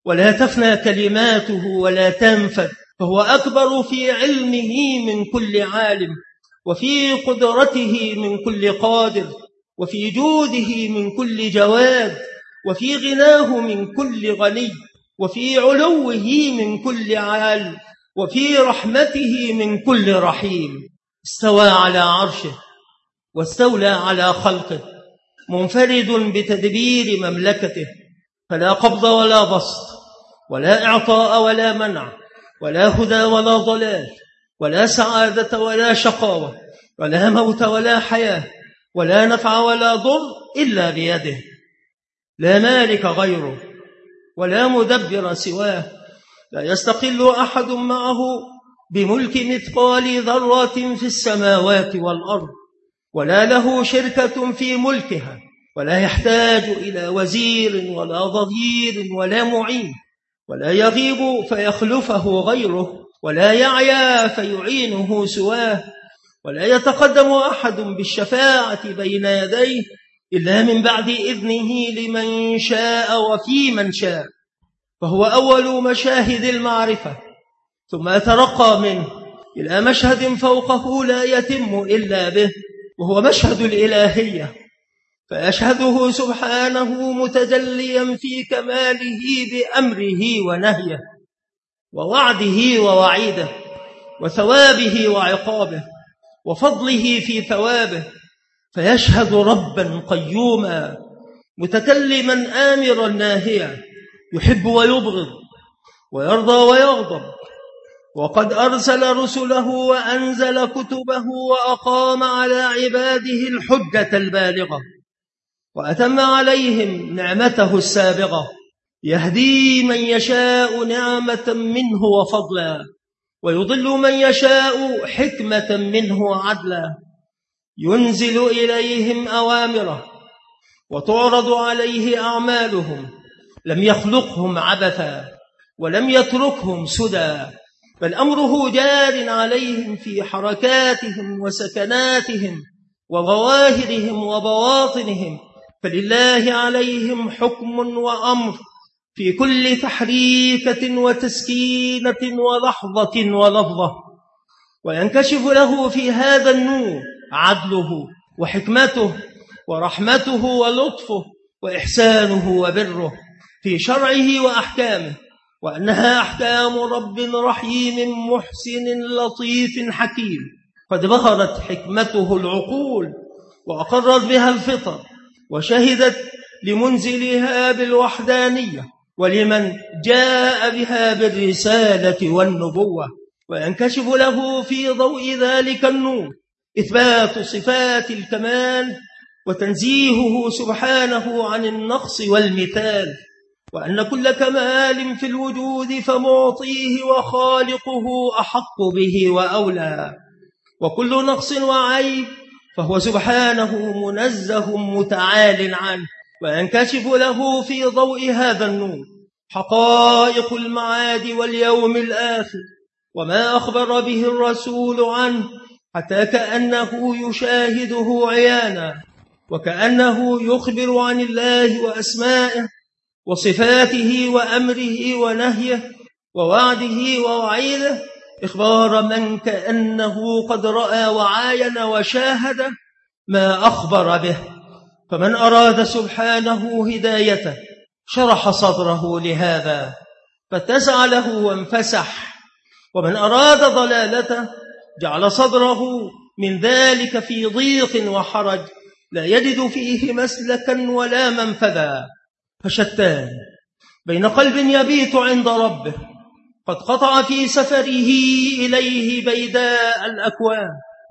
ولا تفنى كلماته ولا تنفد، فهو أكبر في علمه من كل عالم، وفي قدرته من كل قادر، وفي جوده من كل جواد، وفي غناه من كل غني، وفي علوه من كل عال، وفي رحمته من كل رحيم. استوى على عرشه واستولى على خلقه، منفرد بتدبير مملكته، فلا قبض ولا بسط، ولا إعطاء ولا منع، ولا هدى ولا ضلال، ولا سعادة ولا شقاوة، ولا موت ولا حياة، ولا نفع ولا ضر إلا بيده. لا مالك غيره ولا مدبر سواه، لا يستقل أحد معه بملك مثقال ذرة في السماوات والأرض، ولا له شركة في ملكها، ولا يحتاج إلى وزير ولا ظهير ولا معين، ولا يغيب فيخلفه غيره، ولا يعيا فيعينه سواه، ولا يتقدم أحد بالشفاعة بين يديه إلا من بعد إذنه لمن شاء وفي من شاء، فهو أول مشاهد المعرفة، ثم ترقى منه إلى مشهد فوقه لا يتم إلا به، وهو مشهد الإلهية، فيشهده سبحانه متجليا في كماله بأمره ونهيه، ووعده ووعيده، وثوابه وعقابه، وفضله في ثوابه، فيشهد ربا قيوما متكلما آمرا ناهيا، يحب ويبغض، ويرضى ويغضب، وقد أرسل رسله وأنزل كتبه وأقام على عباده الحجة البالغة، وأتم عليهم نعمته السابغة، يهدي من يشاء نعمة منه وفضلا، ويضل من يشاء حكمة منه عدلا، ينزل إليهم أوامره وتعرض عليه أعمالهم، لم يخلقهم عبثا ولم يتركهم سدى، بل أمره جار عليهم في حركاتهم وسكناتهم وظواهرهم وبواطنهم، فلله عليهم حكم وأمر في كل تحريكة وتسكينة ولحظة ولفظة، وينكشف له في هذا النور عدله وحكمته ورحمته ولطفه وإحسانه وبره في شرعه وأحكامه، وأنها أحكام رب رحيم محسن لطيف حكيم، قد بهرت حكمته العقول وأقرت بها الفطر، وشهدت لمنزلها بالوحدانية، ولمن جاء بها بالرسالة والنبوة، وينكشف له في ضوء ذلك النور إثبات صفات الكمال وتنزيهه سبحانه عن النقص والمثال، وأن كل كمال في الوجود فمعطيه وخالقه أحق به وأولى، وكل نقص وعيب فهو سبحانه منزه متعال عنه، وينكشف له في ضوء هذا النور حقائق المعاد واليوم الآخر وما أخبر به الرسول عنه، حتى كأنه يشاهده عيانا، وكأنه يخبر عن الله وأسمائه وصفاته وأمره ونهيه ووعده ووعيده، إخبار من كأنه قد رأى وعاين وشاهد ما أخبر به. فمن أراد سبحانه هدايته شرح صدره لهذا فاتسع له وانفسح، ومن أراد ضلالته جعل صدره من ذلك في ضيق وحرج لا يجد فيه مسلكا ولا منفذا. فشتان بين قلب يبيت عند ربه قد قطع في سفره إليه بيداء الأكوان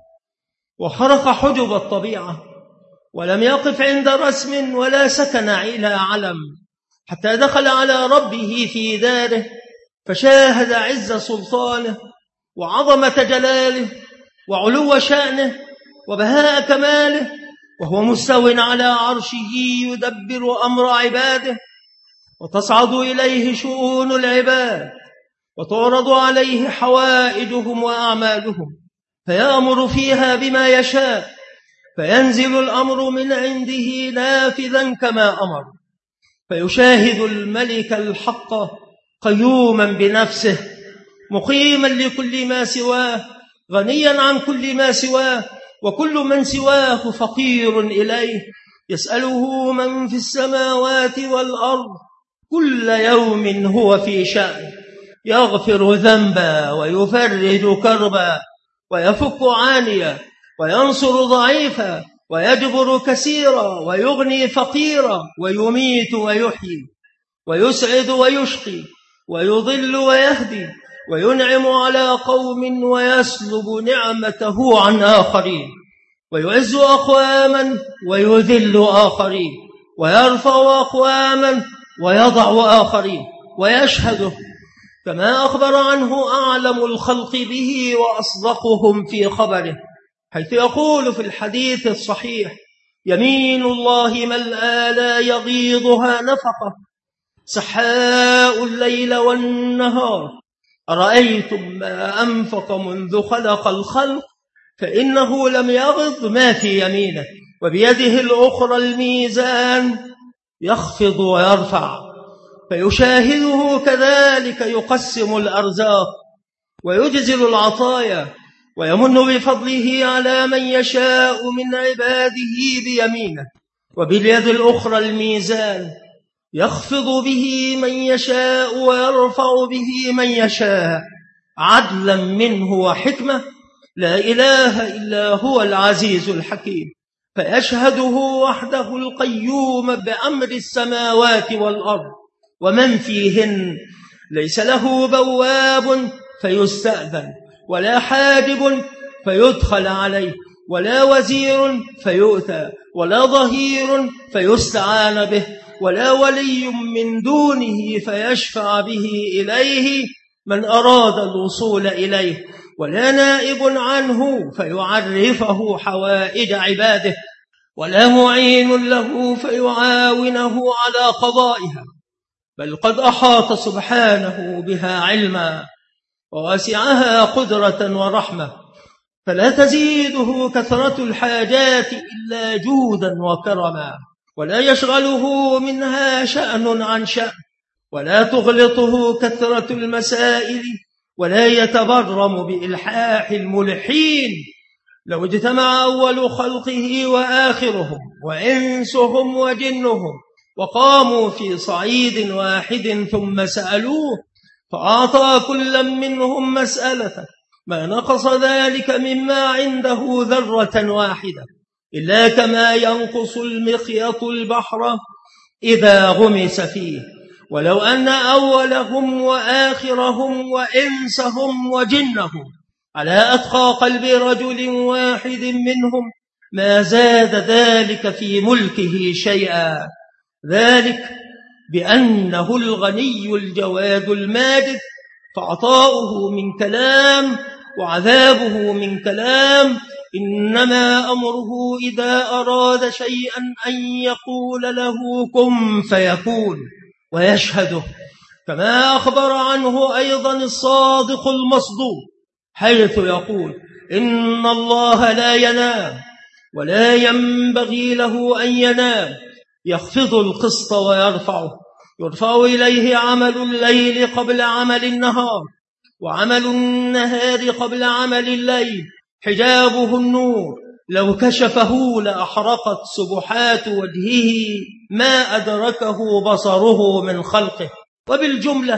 وخرق حجب الطبيعة، ولم يقف عند رسم ولا سكن إلى علم، حتى دخل على ربه في داره فشاهد عز سلطانه وعظمة جلاله وعلو شأنه وبهاء كماله، وهو مستو على عرشه يدبر أمر عباده، وتصعد إليه شؤون العباد وتعرض عليه حوائجهم وأعمالهم، فيأمر فيها بما يشاء، فينزل الأمر من عنده نافذا كما أمر، فيشاهد الملك الحق قيوما بنفسه، مقيما لكل ما سواه، غنيا عن كل ما سواه، وكل من سواه فقير إليه، يسأله من في السماوات والأرض كل يوم هو في شأن، يغفر ذنبا ويفرج كربا ويفك عانيا وينصر ضعيفا ويجبر كثيرا ويغني فقيرا ويميت ويحيي ويسعد ويشقي ويضل ويهدي وينعم على قوم ويسلب نعمته عن آخرين، ويعز أقواما ويذل آخرين، ويرفع أقواما ويضع آخرين، ويشهده كما أخبر عنه أعلم الخلق به وأصدقهم في خبره، حيث يقول في الحديث الصحيح: يمين الله ملأى لا يغيضها نفقة، سحاء الليل والنهار، أرأيتم ما أنفق منذ خلق الخلق فإنه لم يغض ما في يمينه، وبيده الأخرى الميزان يخفض ويرفع، فيشاهده كذلك يقسم الأرزاق ويجزل العطايا، ويمن بفضله على من يشاء من عباده بيمينه، وباليد الأخرى الميزان يخفض به من يشاء ويرفع به من يشاء، عدلا منه وحكمة، لا إله إلا هو العزيز الحكيم، فيشهده وحده القيوم بأمر السماوات والأرض ومن فيهن، ليس له بواب فيستأذن، ولا حاجب فيدخل عليه، ولا وزير فيؤتى، ولا ظهير فيستعان به، ولا ولي من دونه فيشفع به إليه من أراد الوصول إليه، ولا نائب عنه فيعرفه حوائج عباده، ولا معين له فيعاونه على قضائها، بل قد أحاط سبحانه بها علما ووسعها قدرة ورحمة، فلا تزيده كثرة الحاجات إلا جودا وكرما، ولا يشغله منها شأن عن شأن، ولا تغلطه كثرة المسائل، ولا يتبرم بإلحاح الملحين. لو اجتمع أول خلقه وآخرهم وإنسهم وجنهم وقاموا في صعيد واحد ثم سألوه فأعطى كل منهم مسألة ما نقص ذلك مما عنده ذرة واحدة، إلا كما ينقص المخيط البحر إذا غمس فيه. ولو أن أولهم وآخرهم وإنسهم وجنهم على أتقى قلب رجل واحد منهم ما زاد ذلك في ملكه شيئا، ذلك بأنه الغني الجواد الماجد، فعطاؤه من كلام وعذابه من كلام، إنما أمره إذا أراد شيئا أن يقول له كن فيكون، ويشهده كما أخبر عنه أيضا الصادق المصدوق، حيث يقول: إن الله لا ينام ولا ينبغي له أن ينام، يخفض القسط ويرفعه، يرفع إليه عمل الليل قبل عمل النهار، وعمل النهار قبل عمل الليل، حجابه النور، لو كشفه لأحرقت سبحات وجهه ما أدركه بصره من خلقه. وبالجملة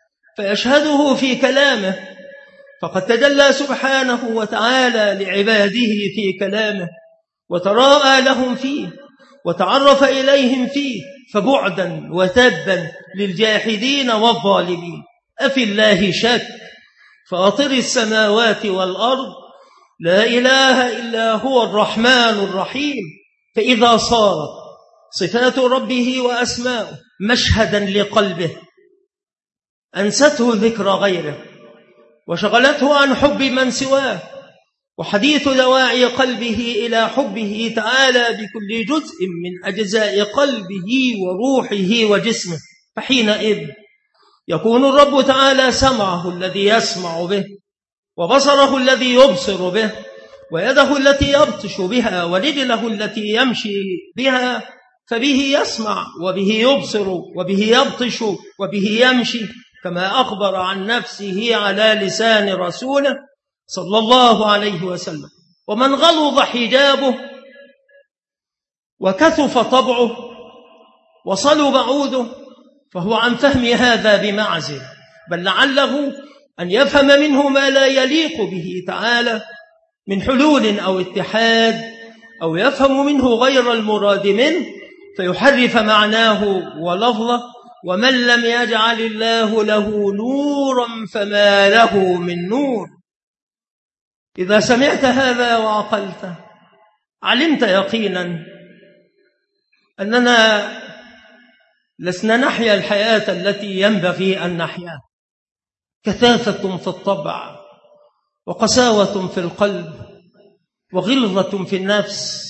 فيشهده في كلامه، فقد تجلى سبحانه وتعالى لعباده في كلامه، وتراءى لهم فيه، وتعرف إليهم فيه، فبعدا وتبا للجاحدين والظالمين. أفي الله شك؟ فاطر السماوات والأرض، لا إله إلا هو الرحمن الرحيم. فإذا صارت صفات ربه وأسماؤه مشهدا لقلبه أنسته ذكر غيره وشغلته عن حب من سواه، وحديث دواعي قلبه إلى حبه تعالى بكل جزء من أجزاء قلبه وروحه وجسمه، فحينئذ يكون الرب تعالى سمعه الذي يسمع به، وبصره الذي يبصر به، ويده التي يبطش بها، ورجله التي يمشي بها، فبه يسمع وبه يبصر وبه يبطش وبه يمشي، كما أخبر عن نفسه على لسان رسوله صلى الله عليه وسلم. ومن غلظ حجابه وكثف طبعه وصلب عوده فهو عن فهم هذا بمعزل، بل لعله أن يفهم منه ما لا يليق به تعالى من حلول أو اتحاد، أو يفهم منه غير المراد منه فيحرف معناه ولفظه. ومن لم يجعل الله له نورا فما له من نور. إذا سمعت هذا وعقلته علمت يقينا أننا لسنا نحيا الحياة التي ينبغي أن نحياها. كثافة في الطبع وقساوة في القلب وغلظة في النفس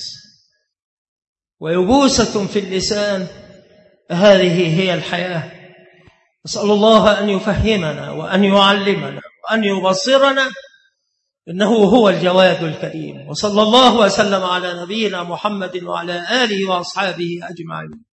ويبوسة في اللسان، هذه هي الحياة. نسأل الله أن يفهمنا وأن يعلمنا وأن يبصرنا، إنه هو الجواد الكريم. وصلى الله وسلم على نبينا محمد وعلى آله وأصحابه أجمعين.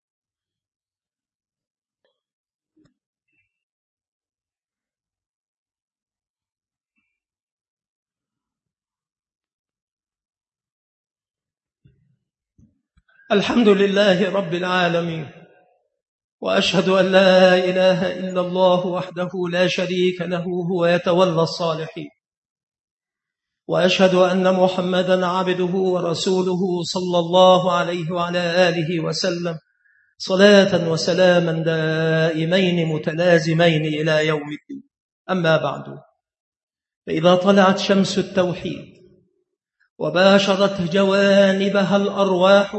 الحمد لله رب العالمين، وأشهد أن لا إله إلا الله وحده لا شريك له، هو يتولى الصالحين. وأشهد أن محمدا عبده ورسوله صلى الله عليه وعلى آله وسلم، صلاة وسلاما دائمين متلازمين إلى يوم الدين. أما بعد، فإذا طلعت شمس التوحيد وباشرت جوانبها الأرواح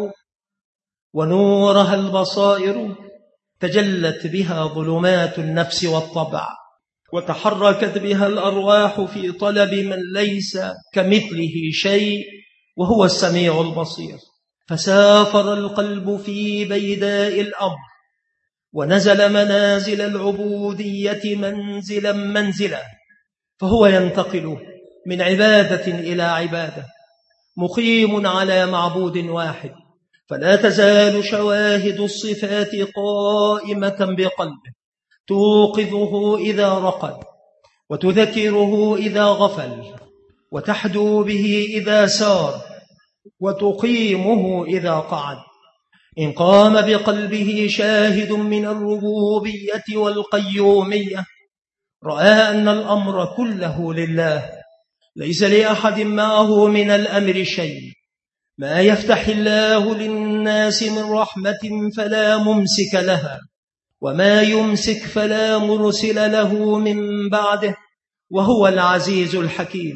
ونورها البصائر، تجلت بها ظلمات النفس والطبع، وتحركت بها الأرواح في طلب من ليس كمثله شيء وهو السميع البصير. فسافر القلب في بيداء الأمر، ونزل منازل العبودية منزلا منزلا، فهو ينتقل من عبادة إلى عبادة، مقيم على معبود واحد. فلا تزال شواهد الصفات قائمة بقلبه، توقظه إذا رقد، وتذكره إذا غفل، وتحدو به إذا سار، وتقيمه إذا قعد. إن قام بقلبه شاهد من الربوبية والقيومية، رأى أن الأمر كله لله، ليس لأحد معه من الأمر شيء. ما يفتح الله للناس من رحمة فلا ممسك لها، وما يمسك فلا مرسل له من بعده، وهو العزيز الحكيم.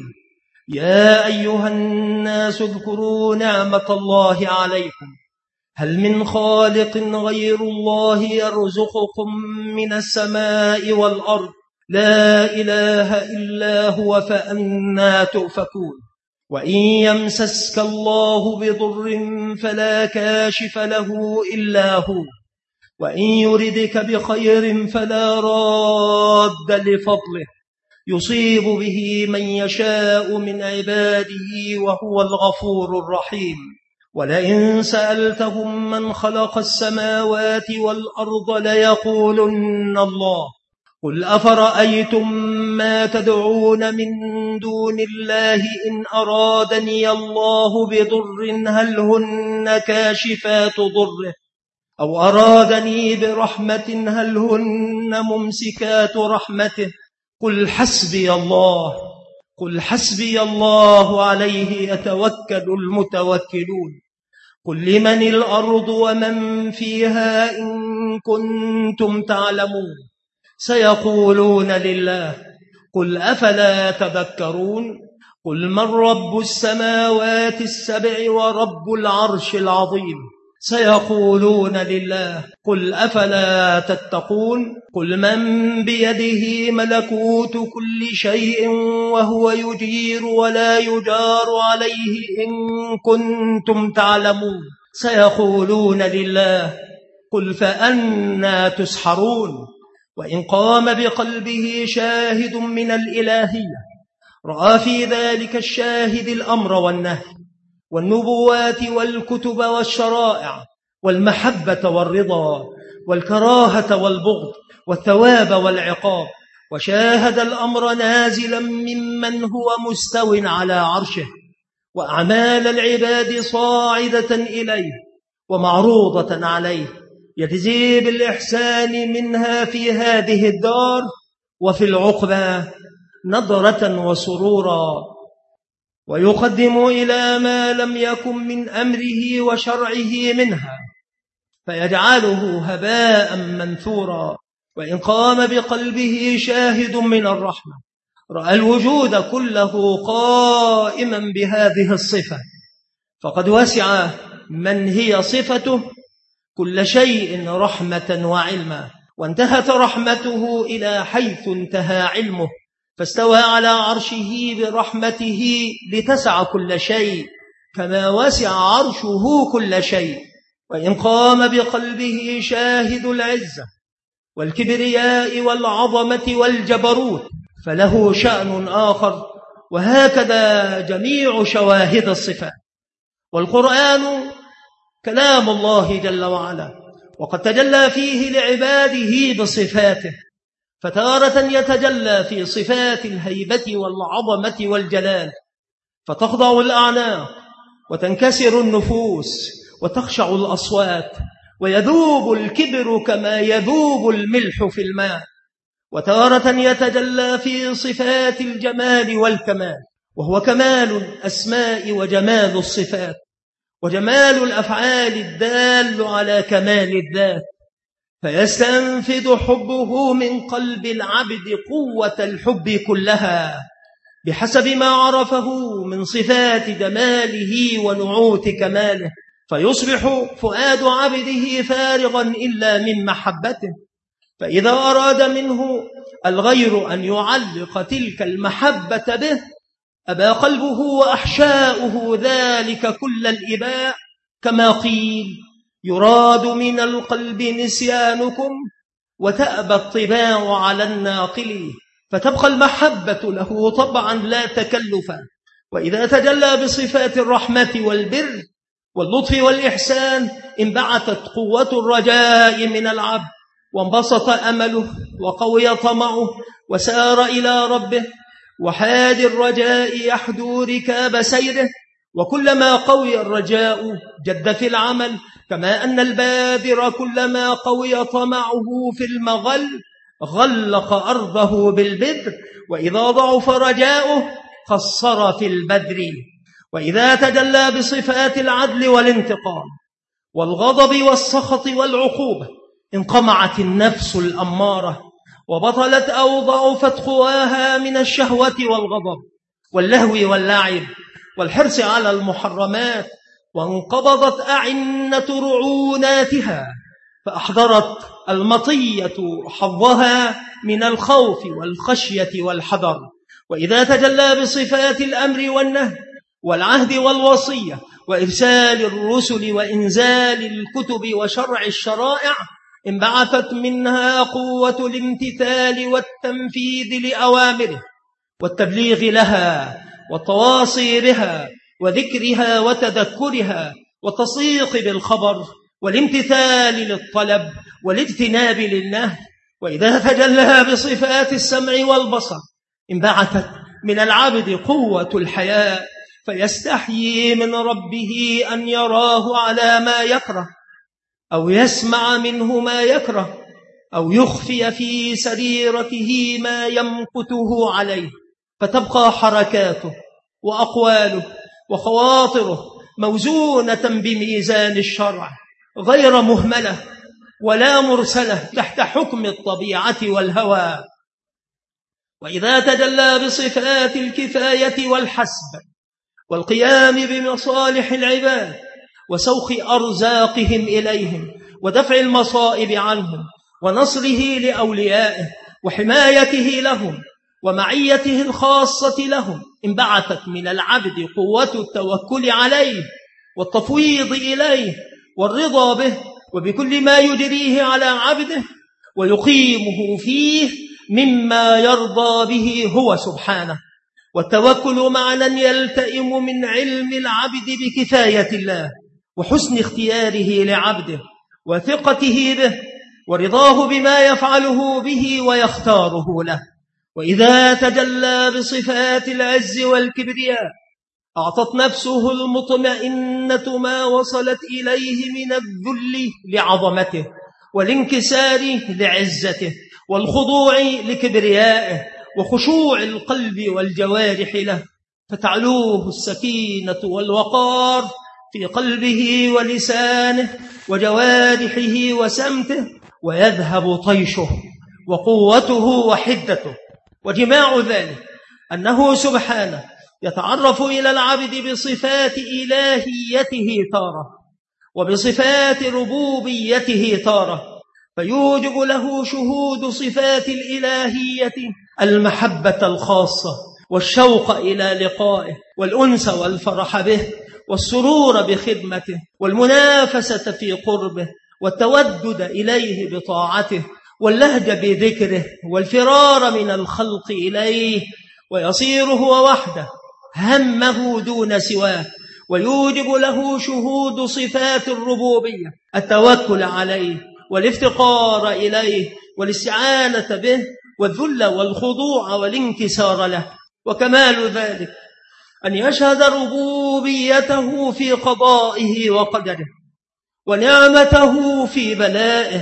يا أيها الناس اذكروا نعمة الله عليكم، هل من خالق غير الله يرزقكم من السماء والأرض؟ لا إله إلا هو فأنى تؤفكون. وإن يمسسك الله بضر فلا كاشف له إلا هو، وإن يردك بخير فلا راد لفضله، يصيب به من يشاء من عباده وهو الغفور الرحيم. ولئن سألتهم من خلق السماوات والأرض ليقولن الله. قل أفرأيتم ما تدعون من دون الله إن أرادني الله بضر هل هن كاشفات ضره، أو أرادني برحمة هل هن ممسكات رحمته. قل حسبي الله، قل حسبي الله عليه يتوكل المتوكلون. قل لمن الأرض ومن فيها إن كنتم تعلمون، سيقولون لله. قل أفلا تذكرون. قل من رب السماوات السبع ورب العرش العظيم، سيقولون لله. قل أفلا تتقون. قل من بيده ملكوت كل شيء وهو يجير ولا يجار عليه إن كنتم تعلمون، سيقولون لله. قل فأنى تسحرون. وإن قام بقلبه شاهد من الإلهية، رأى في ذلك الشاهد الأمر والنهي والنبوات والكتب والشرائع والمحبة والرضا والكراهة والبغض والثواب والعقاب وشاهد الأمر نازلا ممن هو مستو على عرشه، وأعمال العباد صاعدة إليه ومعروضة عليه، يجزي بالإحسان منها في هذه الدار وفي العقبى نظرة وسرورا، ويقدم إلى ما لم يكن من أمره وشرعه منها فيجعله هباء منثورا. وإن قام بقلبه شاهد من الرحمة رأى الوجود كله قائما بهذه الصفة، فقد وسع من هي صفته كل شيء رحمة وعلما، وانتهت رحمته إلى حيث انتهى علمه، فاستوى على عرشه برحمته لتسع كل شيء كما وسع عرشه كل شيء. وإن قام بقلبه شاهد العزة والكبرياء والعظمة والجبروت فله شأن آخر، وهكذا جميع شواهد الصفات. والقرآن كلام الله جل وعلا، وقد تجلى فيه لعباده بصفاته، فتارة يتجلى في صفات الهيبة والعظمة والجلال فتخضع الأعناق وتنكسر النفوس وتخشع الأصوات ويذوب الكبر كما يذوب الملح في الماء، وتارة يتجلى في صفات الجمال والكمال، وهو كمال الأسماء وجمال الصفات وجمال الأفعال الدال على كمال الذات، فيستنفذ حبه من قلب العبد قوة الحب كلها بحسب ما عرفه من صفات جماله ونعوت كماله، فيصبح فؤاد عبده فارغا إلا من محبته. فإذا أراد منه الغير أن يعلق تلك المحبة به أبى قلبه وأحشاؤه ذلك كل الإباء، كما قيل: يراد من القلب نسيانكم وتأبى الطباع على الناقل، فتبقى المحبة له طبعا لا تكلفا. وإذا تجلى بصفات الرحمة والبر واللطف والإحسان انبعثت قوة الرجاء من العبد، وانبسط أمله وقوي طمعه وسار إلى ربه، وحاد الرجاء يحدو ركاب سيره، وكلما قوي الرجاء جد في العمل، كما أن الباذر كلما قوي طمعه في المغل غلق أرضه بالبذر، وإذا ضعف رجاؤه قصر في البذر. وإذا تجلى بصفات العدل والانتقام والغضب والسخط والعقوبة انقمعت النفس الأمارة وبطلت أو ضعفت قواها من الشهوة والغضب واللهو واللعب والحرص على المحرمات، وانقبضت أعنة رعوناتها فأحضرت المطية حظها من الخوف والخشية والحذر. وإذا تجلى بصفات الأمر والنهي والعهد والوصية وإرسال الرسل وإنزال الكتب وشرع الشرائع انبعثت منها قوة الامتثال والتنفيذ لأوامره والتبليغ لها والتواصي بها وذكرها وتذكرها والتصديق بالخبر والامتثال للطلب والاجتناب للنهي. وإذا تجلى بصفات السمع والبصر انبعثت من العبد قوة الحياء، فيستحيي من ربه أن يراه على ما يكره أو يسمع منه ما يكره أو يخفي في سريرته ما يمقته عليه، فتبقى حركاته وأقواله وخواطره موزونة بميزان الشرع غير مهملة ولا مرسلة تحت حكم الطبيعة والهوى. وإذا تجلى بصفات الكفاية والحسب والقيام بمصالح العباد وسوق أرزاقهم إليهم ودفع المصائب عنهم ونصره لأوليائه وحمايته لهم ومعيته الخاصة لهم انبعثت من العبد قوة التوكل عليه والتفويض إليه والرضا به وبكل ما يجريه على عبده ويقيمه فيه مما يرضى به هو سبحانه. والتوكل معنى يلتئم من علم العبد بكفاية الله وحسن اختياره لعبده وثقته به ورضاه بما يفعله به ويختاره له. وإذا تجلى بصفات العز والكبرياء أعطت نفسه المطمئنة ما وصلت إليه من الذل لعظمته والانكسار لعزته والخضوع لكبريائه وخشوع القلب والجوارح له، فتعلوه السكينة والوقار في قلبه ولسانه وجوارحه وسمته، ويذهب طيشه وقوته وحدته. وجماع ذلك أنه سبحانه يتعرف إلى العبد بصفات إلهيته تارة وبصفات ربوبيته تارة، فيوجب له شهود صفات الإلهية المحبة الخاصة والشوق إلى لقائه والأنس والفرح به والسرور بخدمته والمنافسة في قربه والتودد إليه بطاعته واللهج بذكره والفرار من الخلق إليه، ويصير هو وحده همه دون سواه. ويوجب له شهود صفات الربوبية التوكل عليه والافتقار إليه والاستعانة به والذل والخضوع والانكسار له. وكمال ذلك أن يشهد ربوبيته في قضائه وقدره ونعمته في بلائه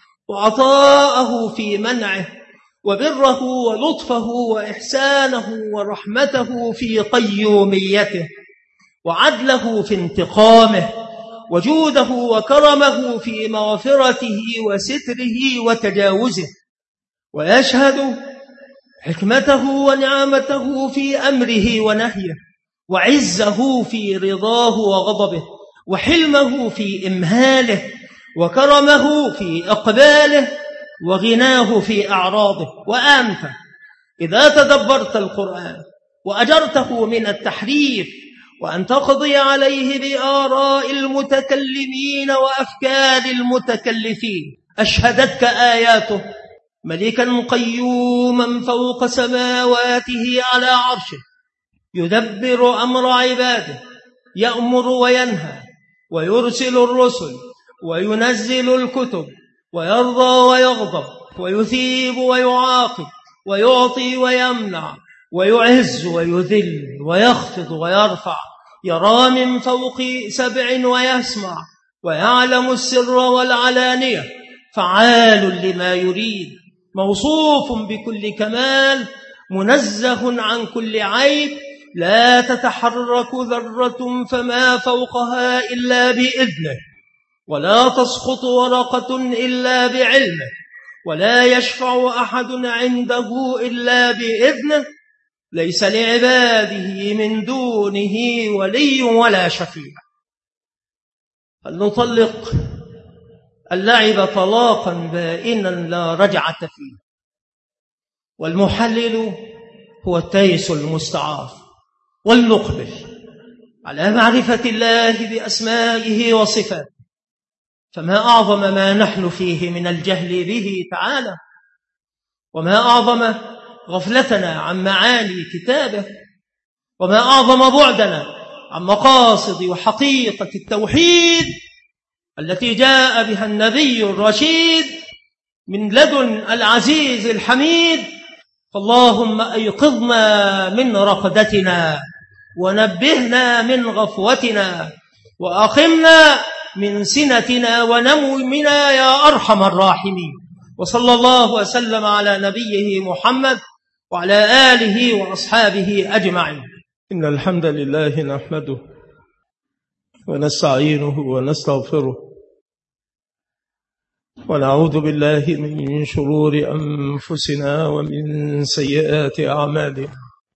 وعطاءه في منعه وبره ولطفه وإحسانه ورحمته في قيوميته وعدله في انتقامه وجوده وكرمه في مغفرته وستره وتجاوزه، ويشهد حكمته ونعمته في أمره ونهيه وعزه في رضاه وغضبه وحلمه في إمهاله وكرمه في إقباله وغناه في أعراضه. وأنت إذا تدبرت القرآن وأجرته من التحريف وأن تقضي عليه بآراء المتكلمين وأفكار المتكلفين، أشهدتك آياته ملكا قيوما فوق سماواته على عرشه يدبر أمر عباده، يأمر وينهى ويرسل الرسل وينزل الكتب ويرضى ويغضب ويثيب ويعاقب ويعطي ويمنع ويعز ويذل ويخفض ويرفع، يرى من فوق 7 ويسمع ويعلم السر والعلانية، فعال لما يريد، موصوف بكل كمال، منزه عن كل عيب، لا تتحرك ذرة فما فوقها إلا بإذنه، ولا تسقط ورقة إلا بعلمه، ولا يشفع أحد عنده إلا بإذنه، ليس لعباده من دونه ولي ولا شفيع. فلنطلق اللعب طلاقا بائنا لا رجعة فيه، والمحلل هو التيس المستعار، ولنقبل على معرفة الله بأسمائه وصفاته، فما أعظم ما نحن فيه من الجهل به تعالى، وما أعظم غفلتنا عن معاني كتابه، وما أعظم بعدنا عن مقاصد وحقيقة التوحيد التي جاء بها النبي الرشيد من لدن العزيز الحميد. فاللهم أيقظنا من رقدتنا ونبهنا من غفوتنا وأقمنا من سنتنا ونمومنا يا أرحم الراحمين. وصلى الله وسلم على نبيه محمد وعلى آله وأصحابه أجمعين. إن الحمد لله نحمده ونستعينه ونستغفره ونعوذ بالله من شرور أنفسنا ومن سيئات أعمالنا،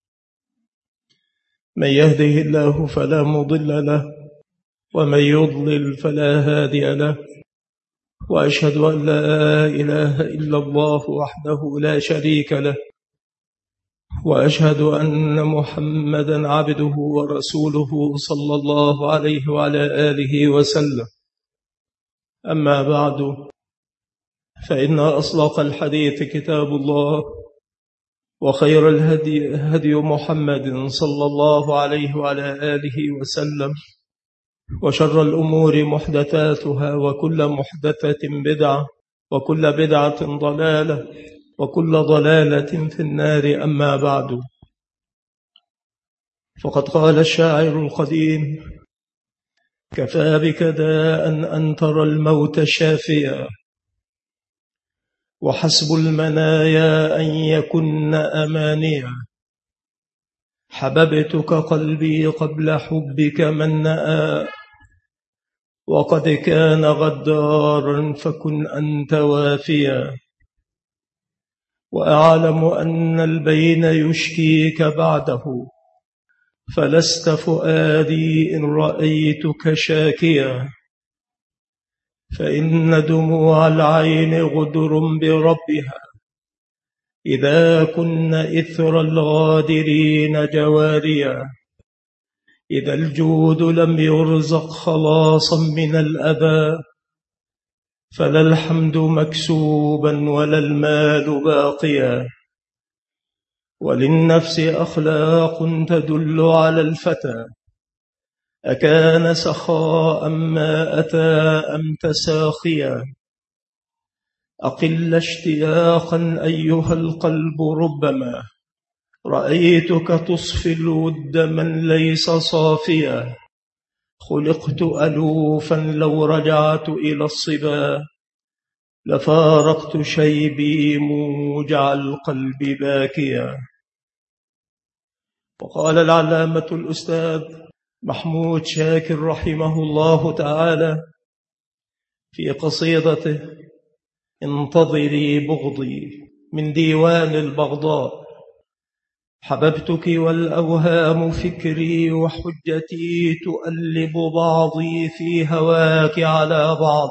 من يهده الله فلا مضل له ومن يضلل فلا هادي له، وأشهد أن لا إله إلا الله وحده لا شريك له، وأشهد أن محمدا عبده ورسوله صلى الله عليه وعلى آله وسلم. أما بعد، فإن أصدق الحديث كتاب الله، وخير الهدي هدي محمد صلى الله عليه وعلى آله وسلم، وشر الأمور محدثاتها، وكل محدثة بدعة، وكل بدعة ضلالة، وكل ضلالة في النار. أما بعد، فقد قال الشاعر القديم: كفى بك داء أن ترى الموت شافيا، وحسب المنايا أن يكن أمانيا. حببتك قلبي قبل حبك من نأى، وقد كان غدارا فكن أنت وافيا. وأعلم أن البين يشكيك بعده، فلست فؤادي إن رأيتك شاكيا. فإن دموع العين غدر بربها، إذا كن إثر الغادرين جواريا. إذا الجود لم يرزق خلاصا من الأذى، فلا الحمد مكسوبا ولا المال باقيا. وللنفس أخلاق تدل على الفتى، أكان سخاء ما أتى أم تساخيا. أقل اشتياقا أيها القلب، ربما رأيتك تصفي الود من ليس صافيا. خلقت ألوفا لو رجعت إلى الصبا، لفارقت شيبي موجع القلب باكيا. وقال العلامة الأستاذ محمود شاكر رحمه الله تعالى في قصيدته: انتظري بغضي، من ديوان البغضاء: حببتك والأوهام فكري، وحجتي تؤلب بعضي في هواك على بعض.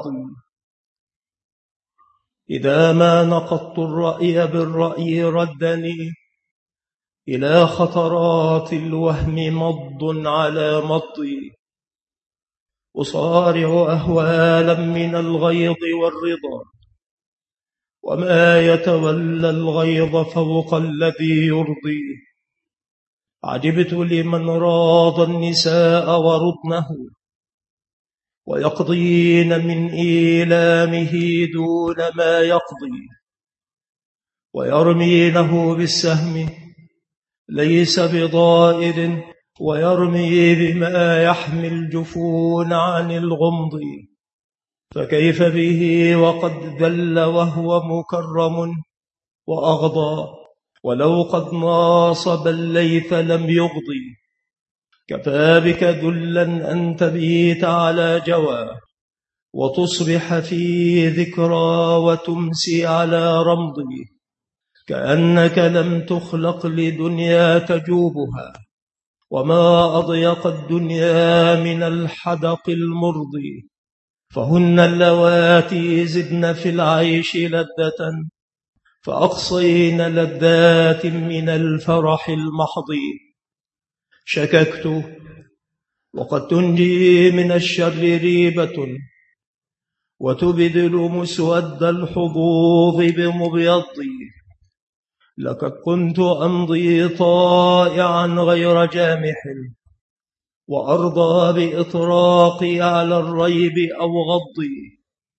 إذا ما نقضت الرأي بالرأي ردني، إلى خطرات الوهم مض على مضي. أصارع أهوالا من الغيظ والرضا، وما يتولى الغيظ فوق الذي يرضي. عجبت لمن راض النساء ورضنه، ويقضين من إيلامه دون ما يقضي. ويرمينه بالسهم ليس بضائر، ويرمي بما يحمي الجفون عن الغمض. فكيف به وقد ذل وهو مكرم وأغضى، ولو قد ناصب الليث لم يغضي. كفى بك ذلا أن تبيت على جوى، وتصبح في ذكرى وتمسي على رمض. كأنك لم تخلق لدنيا تجوبها، وما أضيق الدنيا من الحدق المرضي. فهن اللواتي زدن في العيش لذة، فأقصين لذات من الفرح المحض. شككت وقد تنجي من الشر ريبة، وتبدل مسود الحظوظ بمبيض. لقد كنت أمضي طائعا غير جامح، وأرضى بإطراقي على الريب أو غضي.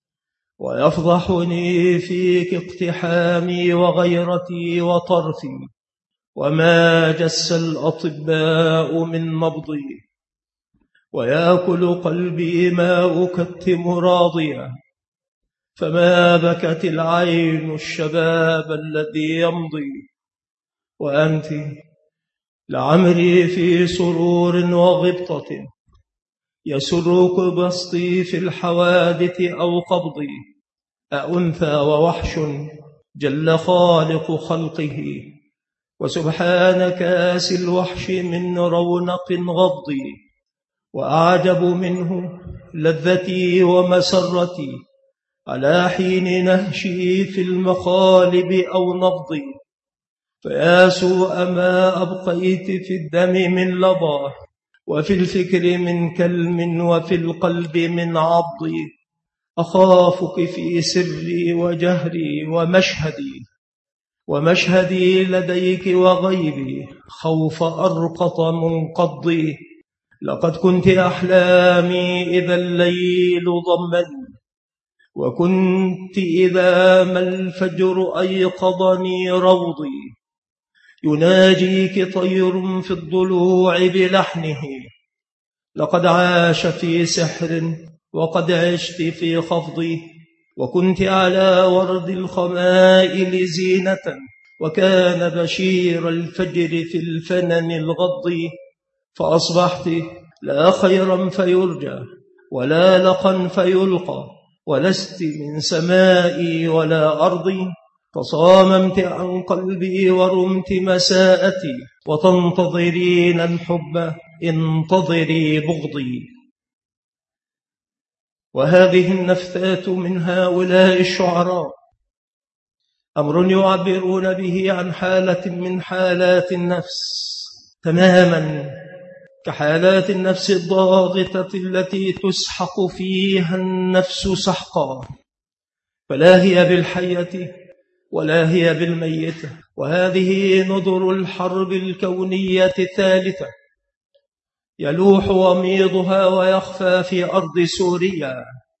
ويفضحني فيك اقتحامي وغيرتي وطرفي، وما جس الأطباء من نبضي. ويأكل قلبي ما أكتم راضيا، فما بكت العين الشباب الذي يمضي. وأنت لعمري في سرور وغبطة، يسرك بسطي في الحوادث أو قبضي. أأنثى ووحش جل خالق خلقه، وسبحان كاس الوحش من رونق غضي. وأعجب منه لذتي ومسرتي، على حين نهشي في المخالب أو نبضي. فيا سوء ما أبقيت في الدم من لظى، وفي الفكر من كلم، وفي القلب من عضي. أخافك في سري وجهري ومشهدي لديك وغيبي، خوف أرقط منقضي. لقد كنت أحلامي إذا الليل ضمني، وكنت إذا ما الفجر أيقظني روضي يناجيك طير في الضلوع بلحنه. لقد عاش في سحر وقد عشت في خفضي، وكنت على ورد الخمائل زينة، وكان بشير الفجر في الفنن الغض. فأصبحت لا خيرا فيرجى ولا لقا فيلقى، ولست من سمائي ولا أرضي. تصاممت عن قلبي ورمت مساءتي، وتنتظرين الحب انتظري بغضي. وهذه النفثات من هؤلاء الشعراء أمر يعبرون به عن حالة من حالات النفس، تماما كحالات النفس الضاغطة التي تسحق فيها النفس سحقا، فلا هي بالحية ولا هي بالميتة. وهذه نذر الحرب الكونية الثالثة يلوح وميضها ويخفى في أرض سوريا،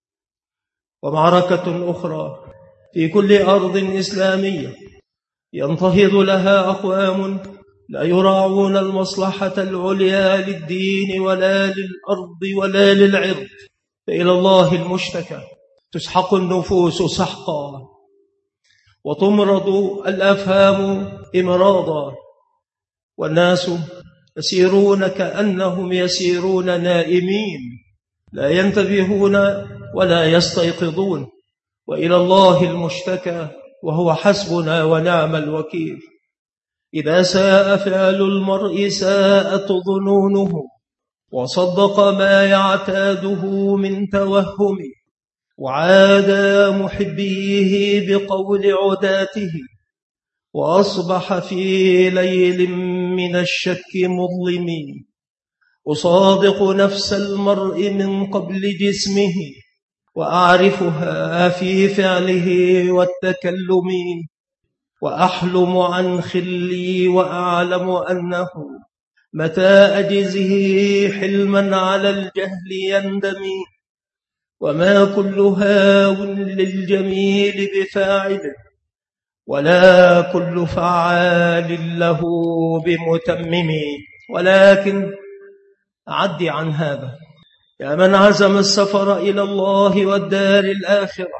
ومعركة أخرى في كل أرض إسلامية ينتهض لها أقوام لا يراعون المصلحة العليا للدين ولا للأرض ولا للعرض، فإلى الله المشتكى. تسحق النفوس سحقا، وتمرض الأفهام إمراضا، والناس يسيرون كأنهم يسيرون نائمين، لا ينتبهون ولا يستيقظون، وإلى الله المشتكى، وهو حسبنا ونعم الوكيل. إذا ساء فعل المرء ساءت ظنونه، وصدق ما يعتاده من توهم، وعاد محبيه بقول عداته، وأصبح في ليل من الشك مظلم. أصادق نفس المرء من قبل جسمه، وأعرفها في فعله والتكلم، وأحلم عن خلي وأعلم أنه متى أجزه حلما على الجهل يندمي. وما كل هاو للجميل بفاعل، ولا كل فعال له بمتمم. ولكن عد عن هذا يا من عزم السفر إلى الله والدار الآخرة،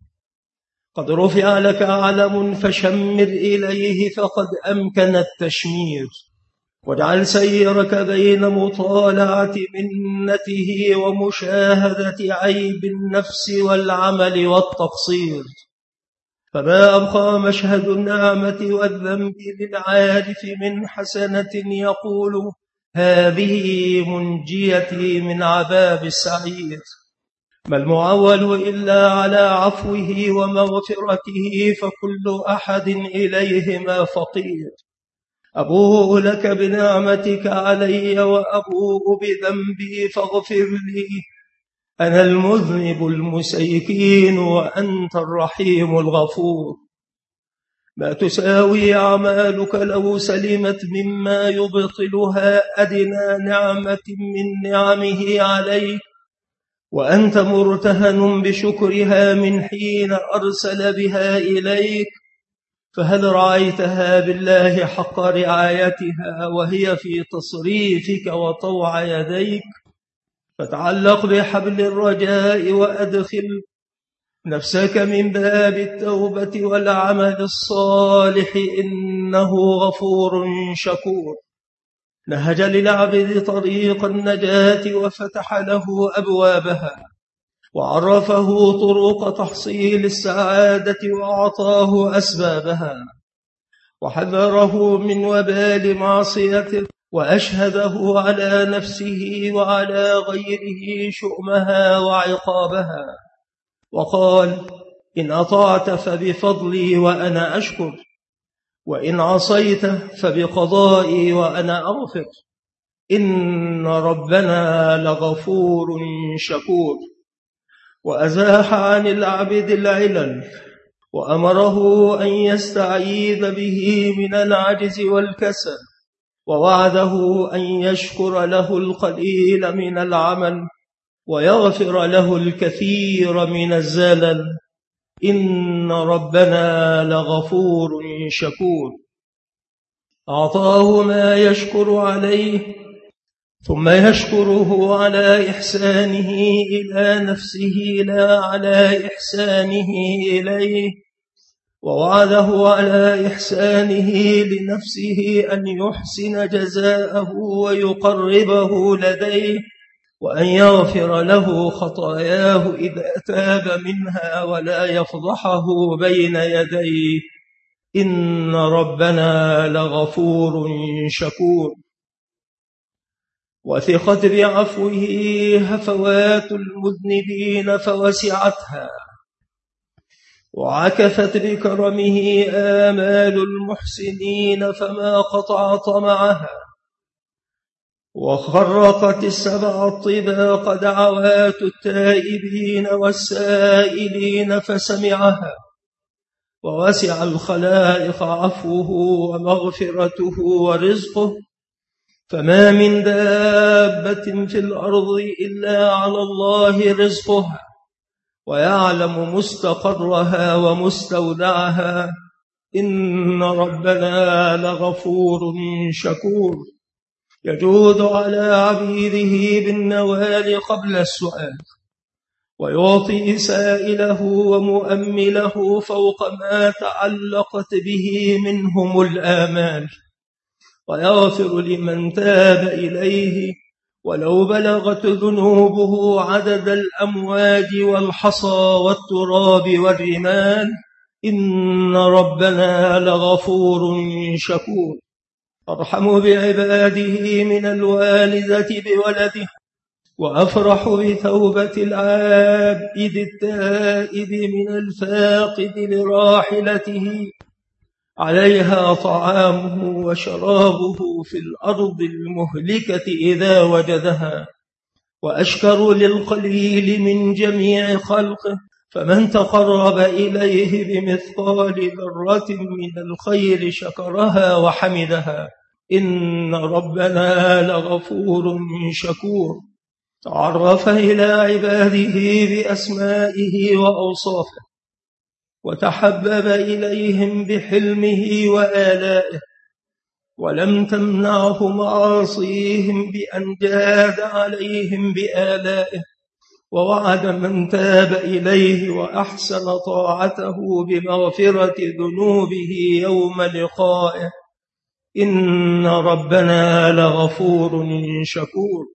قد رفع لك علم فشمر إليه فقد أمكن التشمير، واجعل سيرك بين مطالعة منته ومشاهدة عيب النفس والعمل والتقصير. فما أبقى مشهد النعمة والذنب للعارف من حسنة يقول هذه منجيتي من عذاب السعير. ما المعول إلا على عفوه ومغفرته، فكل أحد إليهما فقير. أبوء لك بنعمتك علي وأبوء بذنبي فاغفر لي، أنا المذنب المسيكين وأنت الرحيم الغفور. ما تساوي أعمالك لو سلمت مما يبطلها أدنى نعمة من نعمه عليك، وأنت مرتهن بشكرها من حين أرسل بها إليك. فهل رعيتها بالله حق رعايتها وهي في تصريفك وطوع يديك؟ فتعلق بحبل الرجاء وأدخل نفسك من باب التوبة والعمل الصالح، إنه غفور شكور. نهج للعبد طريق النجاة وفتح له أبوابها، وعرفه طرق تحصيل السعادة وأعطاه أسبابها، وحذره من وبال معصيته، وأشهده على نفسه وعلى غيره شؤمها وعقابها، وقال إن أطعت فبفضلي وأنا أشكر، وإن عصيت فبقضائي وأنا أغفر، إن ربنا لغفور شكور. وأزاح عن العبد العلل، وأمره أن يستعيذ به من العجز والكسل، ووعده أن يشكر له القليل من العمل، ويغفر له الكثير من الزلل. إن ربنا لغفور شكور. أعطاه ما يشكر عليه، ثم يشكره على إحسانه إلى نفسه لا على إحسانه إليه، ووعده على إحسانه لنفسه أن يحسن جزاءه ويقربه لديه، وأن يغفر له خطاياه إذا تاب منها ولا يفضحه بين يديه. إن ربنا لغفور شكور. وثقت بعفوه هفوات المذنبين فوسعتها، وعكفت بكرمه آمال المحسنين فما قطع طمعها، وخرقت السبع الطباق دعوات التائبين والسائلين فسمعها، ووسع الخلائق عفوه ومغفرته ورزقه، فما من دابة في الأرض إلا على الله رزقها، ويعلم مستقرها ومستودعها. إن ربنا لغفور شكور. يجود على عبيده بالنوال قبل السؤال، ويعطي سائله ومؤمله فوق ما تعلقت به منهم الآمال، ويغفر لمن تاب إليه ولو بلغت ذنوبه عدد الأمواج والحصى والتراب والرمال. إن ربنا لغفور شكور. أرحم بعباده من الوالدة بولده، وأفرح بتوبة العابد التائب من الفاقد لراحلته، عليها طعامه وشرابه في الأرض المهلكة إذا وجدها، وأشكر للقليل من جميع خلقه، فمن تقرب إليه بمثقال ذرة من الخير شكرها وحمدها. إن ربنا لغفور شكور. تعرف إلى عباده بأسمائه وأوصافه، وتحبب إليهم بحلمه وآلائه، ولم تمنعه معاصيهم بأن جاد عليهم بآلائه، ووعد من تاب إليه وأحسن طاعته بمغفرة ذنوبه يوم لقائه. إن ربنا لغفور شكور.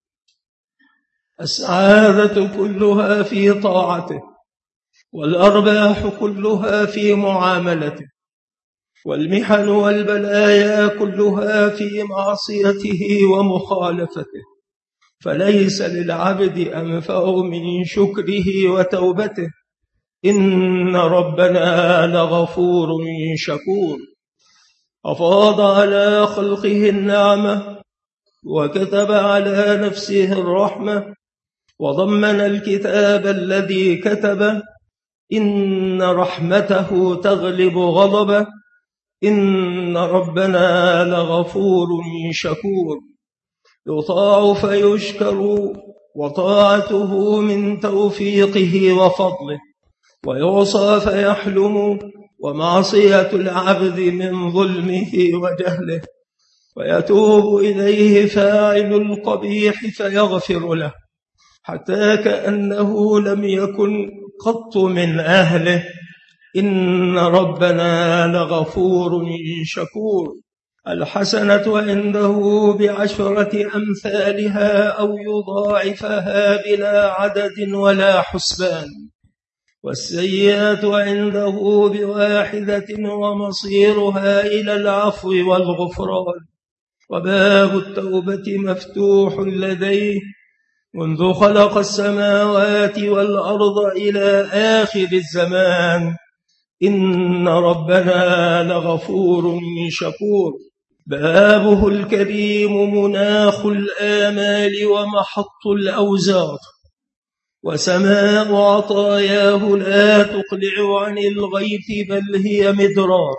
السعادة كلها في طاعته، والأرباح كلها في معاملته، والمحن والبلايا كلها في معصيته ومخالفته، فليس للعبد أنفع من شكره وتوبته. إن ربنا لغفور شكور. أفاض على خلقه النعمة، وكتب على نفسه الرحمة، وضمن الكتاب الذي كتبه. إن رحمته تغلب غضبه. إن ربنا لغفور شكور. يطاع فيشكر، وطاعته من توفيقه وفضله، ويعصى فيحلم، ومعصية العبد من ظلمه وجهله، ويتوب إليه فاعل القبيح فيغفر له، حتى كأنه لم يكن قط من أهله. إن ربنا لغفور شكور. الحسنة عنده بعشرة أمثالها أو يضاعفها بلا عدد ولا حسبان، والسيئة عنده بواحدة ومصيرها إلى العفو والغفران. وباب التوبة مفتوح لديه منذ خلق السماوات والأرض إلى آخر الزمان. إن ربنا لغفور شكور. بابه الكريم مناخ الآمال ومحط الأوزار، وسماء عطاياه لا تقلع عن الغيث بل هي مدرار،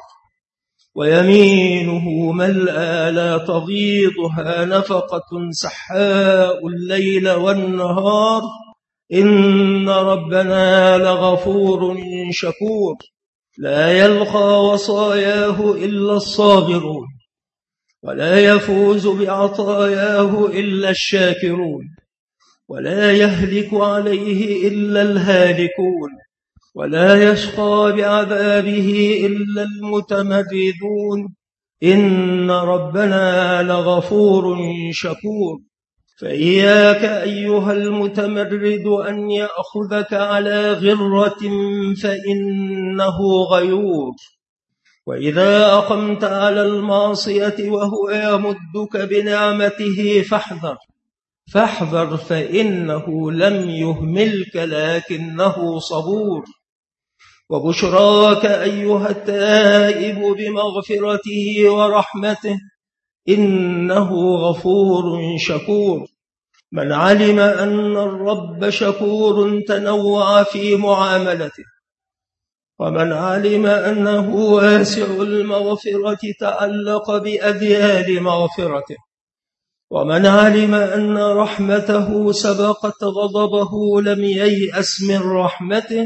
ويمينه ملأى لا تغيضها نفقة سحاء الليل والنهار. إن ربنا لغفور شكور لا يلقى وصاياه إلا الصابرون ولا يفوز بعطاياه إلا الشاكرون ولا يهلك عليه إلا الهالكون ولا يشقى بعذابه إلا المتمردون إن ربنا لغفور شكور فإياك أيها المتمرد أن يأخذك على غرة فإنه غيور وإذا أقمت على المعصية وهو يمدك بنعمته فاحذر فإنه لم يهملك لكنه صبور وبشراك أيها التائب بمغفرته ورحمته إنه غفور شكور من علم أن الرب شكور تنوع في معاملته ومن علم أنه واسع المغفرة تعلق بأذيال مغفرته ومن علم أن رحمته سبقت غضبه لم ييأس من رحمته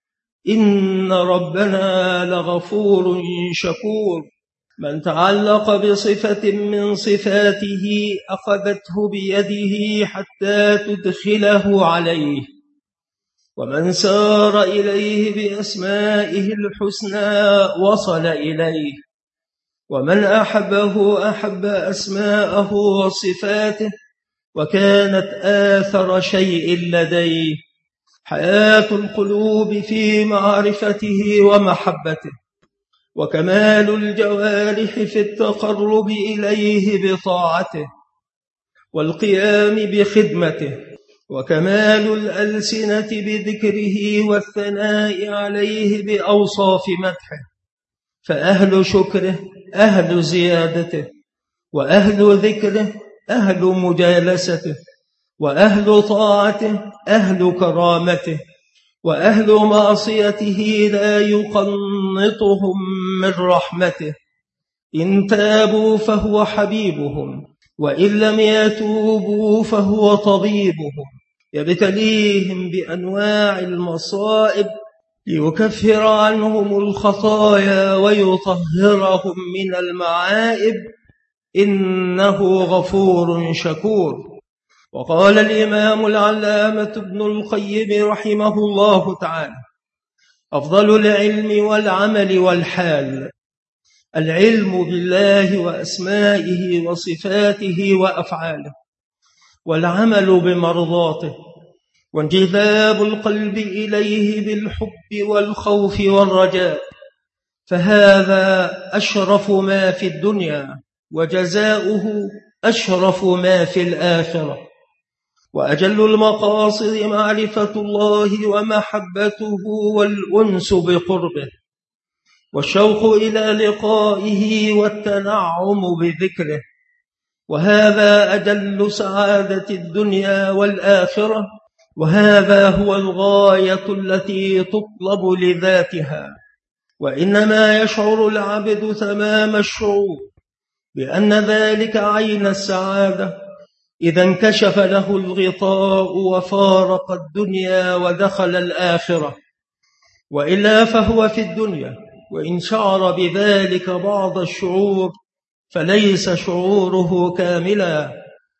إن ربنا لغفور شكور من تعلق بصفة من صفاته أخذته بيده حتى تدخله عليه ومن سار إليه بأسمائه الحسنى وصل إليه ومن أحبه أحب أسماءه وصفاته وكانت آثر شيء لديه حياة القلوب في معرفته ومحبته وكمال الجوارح في التقرب إليه بطاعته والقيام بخدمته وكمال الألسنة بذكره والثناء عليه بأوصاف مدحه فأهل شكره أهل زيادته وأهل ذكره أهل مجالسته وأهل طاعته أهل كرامته وأهل معصيته لا يقنطهم من رحمته إن تابوا فهو حبيبهم وإن لم يتوبوا فهو طبيبهم يبتليهم بأنواع المصائب ليكفر عنهم الخطايا ويطهرهم من المعائب إنه غفور شكور وقال الإمام العلامة ابن القيم رحمه الله تعالى أفضل العلم والعمل والحال العلم بالله وأسمائه وصفاته وأفعاله والعمل بمرضاته وانجذاب القلب إليه بالحب والخوف والرجاء فهذا أشرف ما في الدنيا وجزاؤه أشرف ما في الآخرة وأجل المقاصد معرفة الله ومحبته والأنس بقربه والشوق إلى لقائه والتنعم بذكره وهذا أجل سعادة الدنيا والآخرة وهذا هو الغاية التي تطلب لذاتها وإنما يشعر العبد تمام الشعور بأن ذلك عين السعادة إذا انكشف له الغطاء وفارق الدنيا ودخل الآخرة وإلا فهو في الدنيا وإن شعر بذلك بعض الشعور فليس شعوره كاملا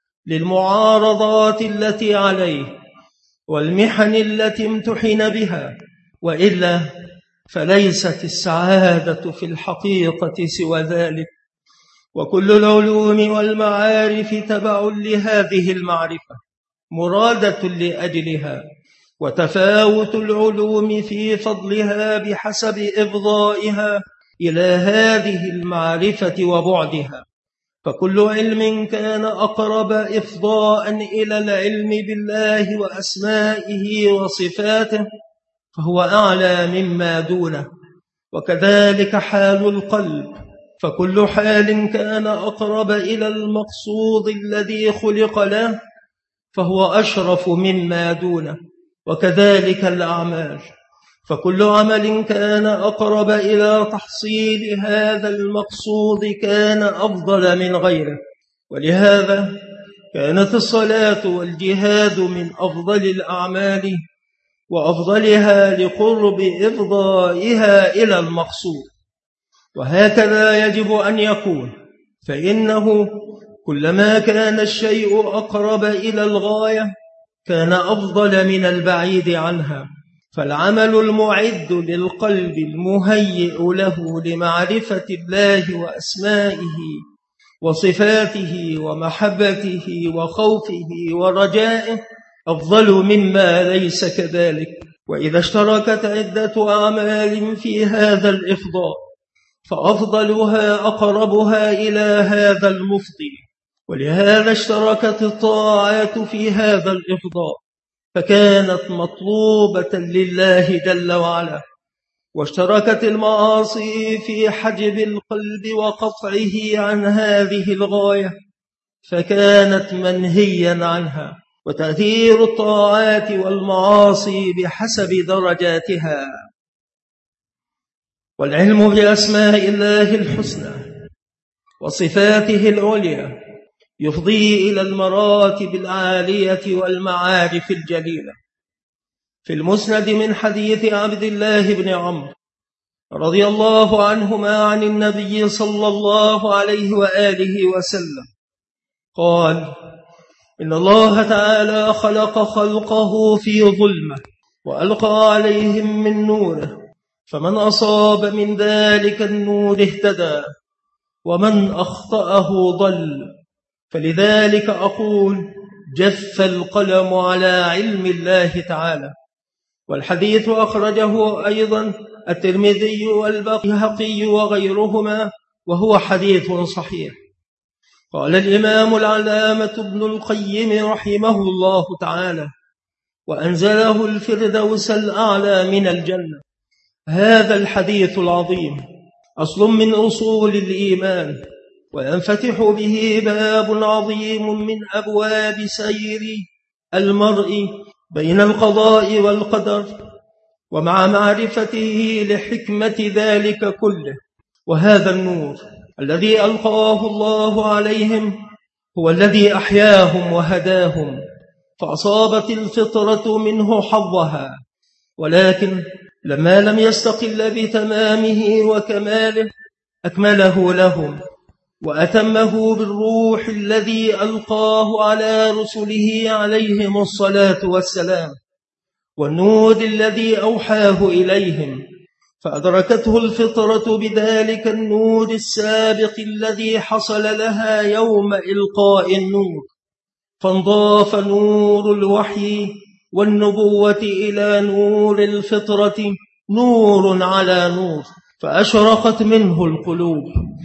للمعارضات التي عليه والمحن التي امتحن بها وإلا فليست السعادة في الحقيقة سوى ذلك وكل العلوم والمعارف تبع لهذه المعرفة مرادة لأجلها وتفاوت العلوم في فضلها بحسب إفضائها إلى هذه المعرفة وبعدها فكل علم كان أقرب إفضاء إلى العلم بالله وأسمائه وصفاته فهو أعلى مما دونه وكذلك حال القلب فكل حال كان أقرب إلى المقصود الذي خلق له فهو أشرف مما دونه وكذلك الأعمال فكل عمل كان أقرب إلى تحصيل هذا المقصود كان أفضل من غيره ولهذا كانت الصلاة والجهاد من أفضل الأعمال وأفضلها لقرب إفضائها إلى المقصود، وهكذا يجب أن يكون، فإنه كلما كان الشيء أقرب إلى الغاية كان أفضل من البعيد عنها. فالعمل المعد للقلب المهيئ له لمعرفة الله وأسمائه وصفاته ومحبته وخوفه ورجائه أفضل مما ليس كذلك. وإذا اشتركت عدة أعمال في هذا الإفضاء فأفضلها أقربها إلى هذا المفضل، ولهذا اشتركت الطاعات في هذا الإفضاء فكانت مطلوبة لله جل وعلا، واشتركت المعاصي في حجب القلب وقطعه عن هذه الغاية فكانت منهيا عنها. وتأثير الطاعات والمعاصي بحسب درجاتها. والعلم بأسماء الله الحسنى وصفاته العليا يفضي إلى المراتب العالية والمعارف الجليلة. في المسند من حديث عبد الله بن عمرو رضي الله عنهما عن النبي صلى الله عليه وآله وسلم قال: إن الله تعالى خلق خلقه في ظلمة وألقى عليهم من نوره، فمن أصاب من ذلك النور اهتدى ومن أخطأه ضل. فلذلك أقول: جف القلم على علم الله تعالى. والحديث أخرجه أيضا الترمذي والبيهقي وغيرهما وهو حديث صحيح. قال الإمام العلامة ابن القيم رحمه الله تعالى: وأنزله الفردوس الأعلى من الجنة. هذا الحديث العظيم أصل من أصول الإيمان، وينفتح به باب عظيم من أبواب سير المرء بين القضاء والقدر، ومع معرفته لحكمة ذلك كله. وهذا النور الذي ألقاه الله عليهم هو الذي أحياهم وهداهم، فأصابت الفطرة منه حظها، ولكن لما لم يستقل بتمامه وكماله أكمله لهم وأتمه بالروح الذي ألقاه على رسله عليهم الصلاة والسلام، والنور الذي أوحاه إليهم، فأدركته الفطرة بذلك النور السابق الذي حصل لها يوم إلقاء النور، فانضاف نور الوحي والنبوة إلى نور الفطرة نور على نور، فأشرقت منه القلوب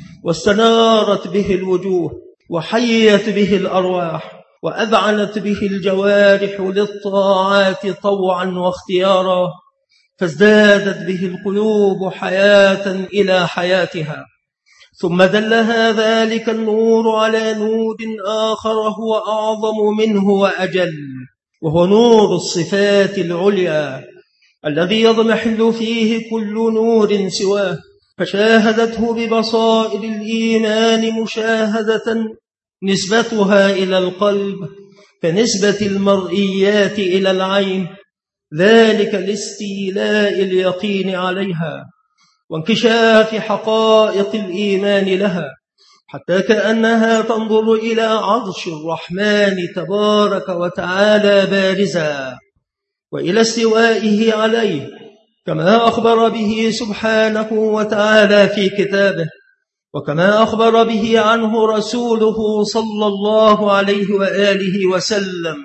واستنارت به الوجوه وحيت به الأرواح وأذعنت به الجوارح للطاعات طوعا واختيارا، فازدادت به القلوب حياة إلى حياتها. ثم دلها ذلك النور على نور آخر هو أعظم منه وأجل، وهو نور الصفات العليا الذي يضمحل فيه كل نور سواه، فشاهدته ببصائر الإيمان مشاهدة نسبتها إلى القلب كنسبة المرئيات إلى العين، ذلك لاستيلاء اليقين عليها وانكشاف حقائق الإيمان لها، حتى كأنها تنظر إلى عرش الرحمن تبارك وتعالى بارزا، وإلى استوائه عليه كما أخبر به سبحانه وتعالى في كتابه، وكما أخبر به عنه رسوله صلى الله عليه وآله وسلم،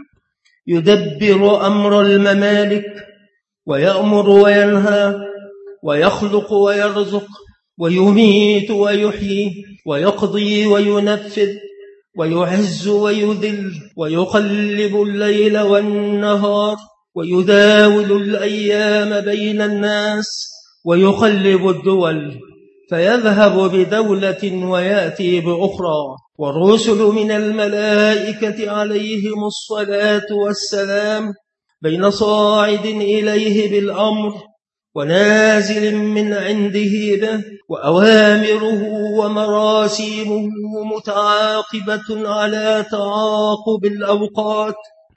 يدبر أمر الممالك ويأمر وينهى ويخلق ويرزق ويميت ويحيي ويقضي وينفذ ويعز ويذل ويقلب الليل والنهار ويداول الأيام بين الناس ويقلب الدول، فيذهب بدولة ويأتي بأخرى، والرسل من الملائكة عليهم الصلاة والسلام بين صاعد إليه بالأمر ونازل من عنده به، وأوامره ومراسيمه متعاقبة على تعاقب الأوقات،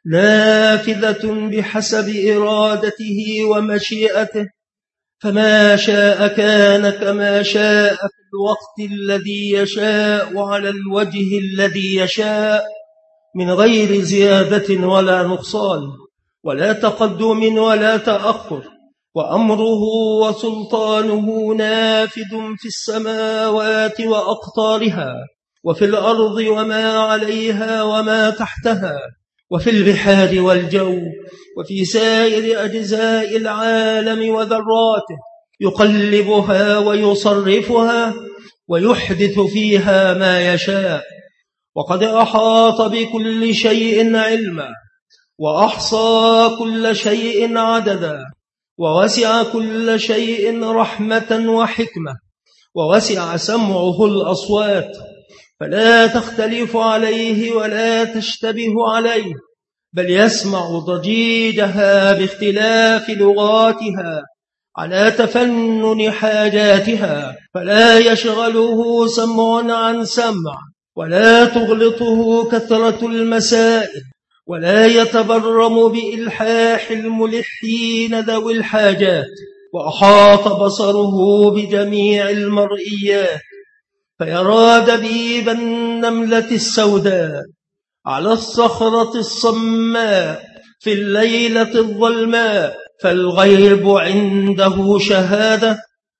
نافذة بحسب إرادته ومشيئته، فما شاء كان كما شاء في الوقت الذي يشاء وعلى الوجه الذي يشاء، من غير زيادة ولا نقصان ولا تقدم ولا تأخر، وأمره وسلطانه نافذ في السماوات وأقطارها، وفي الأرض وما عليها وما تحتها، وفي البحار والجو، وفي سائر أجزاء العالم وذراته، يقلبها ويصرفها ويحدث فيها ما يشاء. وقد أحاط بكل شيء علما، وأحصى كل شيء عددا، ووسع كل شيء رحمة وحكمة، ووسع سمعه الأصوات فلا تختلف عليه ولا تشتبه عليه، بل يسمع ضجيجها باختلاف لغاتها على تفنن حاجاتها، فلا يشغله سمع عن سمع، ولا تغلطه كثرة المسائل، ولا يتبرم بإلحاح الملحين ذوي الحاجات. وأحاط بصره بجميع المرئيات، فيرى دبيب النملة السوداء على الصخرة الصماء في الليلة الظلماء، فالغيب عنده شهادة،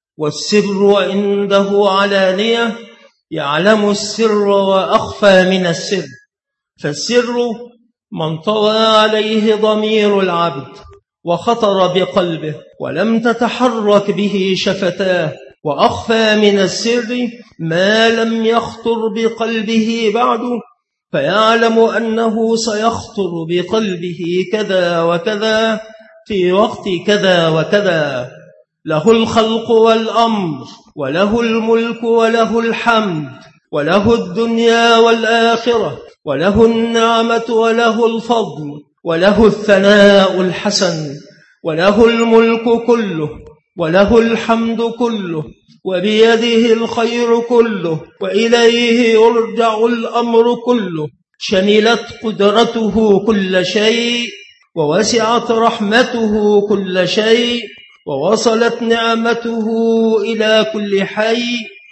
والسر عنده علانية، يعلم السر وأخفى من السر. فالسر من طوى عليه ضمير العبد وخطر بقلبه ولم تتحرك به شفتاه، وأخفى من السر ما لم يخطر بقلبه بعد، فيعلم أنه سيخطر بقلبه كذا وكذا في وقت كذا وكذا. له الخلق والأمر، وله الملك، وله الحمد، وله الدنيا والآخرة، وله النعمة، وله الفضل، وله الثناء الحسن، وله الملك كله، وله الحمد كله، وبيده الخير كله، وإليه يرجع الأمر كله. شملت قدرته كل شيء، ووسعت رحمته كل شيء، ووصلت نعمته إلى كل حي.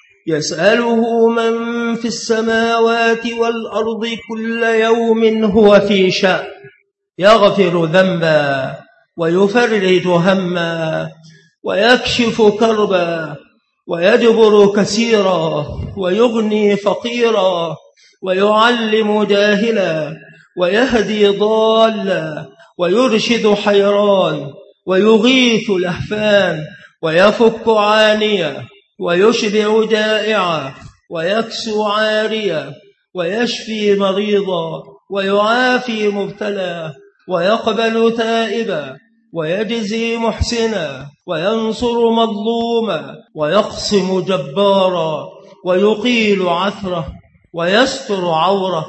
يسأله من في السماوات والأرض كل يوم هو في شأن، يغفر ذنبا ويفرج هما ويكشف كربا ويجبر كثيرا ويغني فقيرا ويعلم جاهلا ويهدي ضالا ويرشد حيران ويغيث لهفان ويفك عانيا ويشبع جائعا ويكسو عاريا ويشفي مريضا ويعافي مبتلى ويقبل تائبا ويجزي محسنا وينصر مظلوما ويقسم جبارا ويقيل عثره ويستر عوره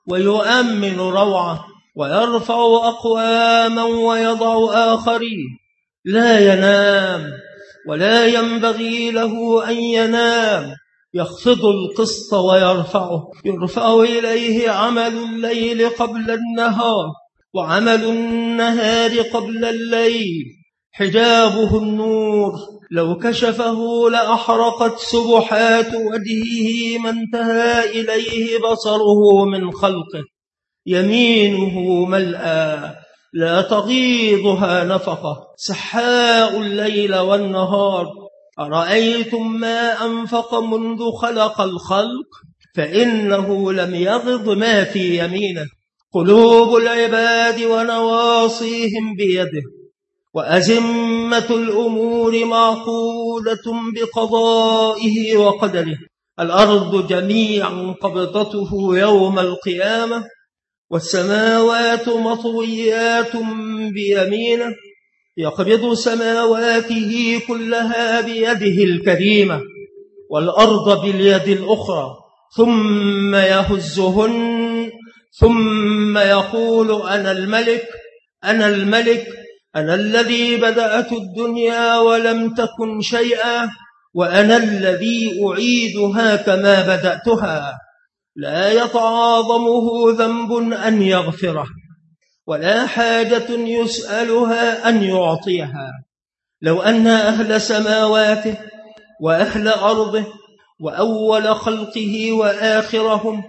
ويؤمن روعه ويرفع أقواما ويضع آخرين. لا ينام ولا ينبغي له أن ينام، يخفض القسط ويرفعه، يرفع إليه عمل الليل قبل النهار وعمل النهار قبل الليل. حجابه النور، لو كشفه لأحرقت سبحات وجهه ما انتهى إليه بصره من خلقه. يمينه ملأى لا تغيضها نفقة، سحاء الليل والنهار. أرأيتم ما أنفق منذ خلق الخلق، فإنه لم يغض ما في يمينه. قلوب العباد ونواصيهم بيده، وأزمة الأمور معقودة بقضائه وقدره. الأرض جميعا قبضته يوم القيامة، والسماوات مطويات بيمينه. يقبض سماواته كلها بيده الكريمة، والأرض باليد الأخرى، ثم يهزهن، ثم يقول أنا الملك، أنا الملك، أنا الذي بدأت الدنيا ولم تكن شيئا، وأنا الذي أعيدها كما بدأتها، لا يتعاظمه ذنب أن يغفره، ولا حاجة يسألها أن يعطيها. لو أن أهل سماواته وأهل أرضه وأول خلقه وآخرهم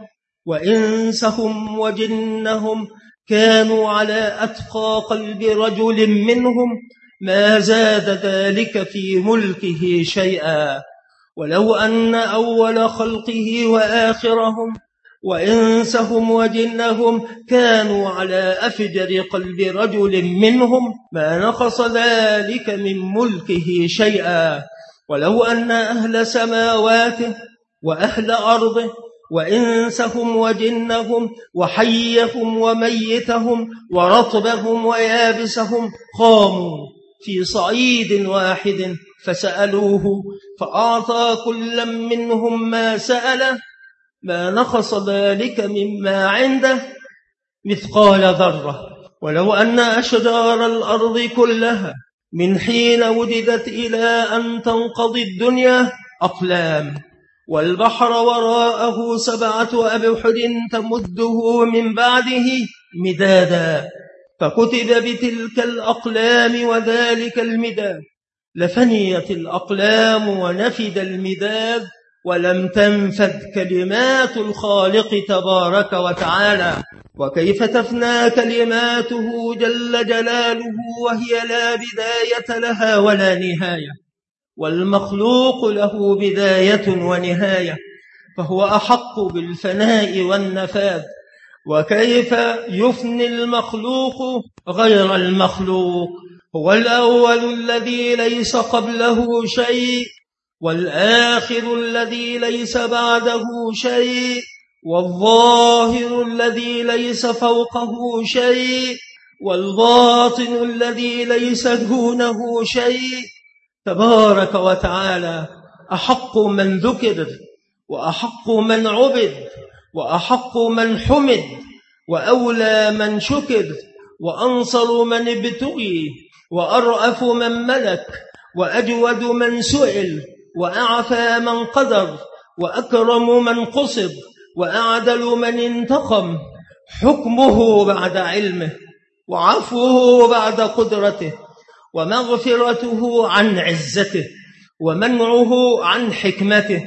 وإنسهم وجنهم كانوا على أتقى قلب رجل منهم ما زاد ذلك في ملكه شيئا. ولو أن أول خلقه وآخرهم وإنسهم وجنهم كانوا على أفجر قلب رجل منهم ما نقص ذلك من ملكه شيئا. ولو أن أهل سماواته وأهل أرضه وإنسهم وجنهم وحيهم وميتهم ورطبهم ويابسهم قاموا في صعيد واحد فسألوه فأعطى كل منهم ما سأله ما نقص ذلك مما عنده مثقال ذرة. ولو أن أشجار الأرض كلها من حين وجدت إلى أن تنقضي الدنيا أقلام، والبحر وراءه 7 أبحر تمده من بعده مدادا، فكتب بتلك الأقلام وذلك المداد، لفنيت الأقلام ونفد المداد، ولم تنفد كلمات الخالق تبارك وتعالى. وكيف تفنى كلماته جل جلاله وهي لا بداية لها ولا نهاية، والمخلوق له بداية ونهاية، فهو أحق بالفناء والنفاد. وكيف يفني المخلوق غير المخلوق؟ هو الأول الذي ليس قبله شيء، والآخر الذي ليس بعده شيء، والظاهر الذي ليس فوقه شيء، والباطن الذي ليس دونه شيء. تبارك وتعالى أحق من ذكر، وأحق من عبد، وأحق من حمد، وأولى من شكر، وأنصر من ابتغي، وأرأف من ملك، وأجود من سئل، وأعفى من قدر، وأكرم من قصد، وأعدل من انتقم. حكمه بعد علمه، وعفوه بعد قدرته، ومغفرته عن عزته، ومنعه عن حكمته،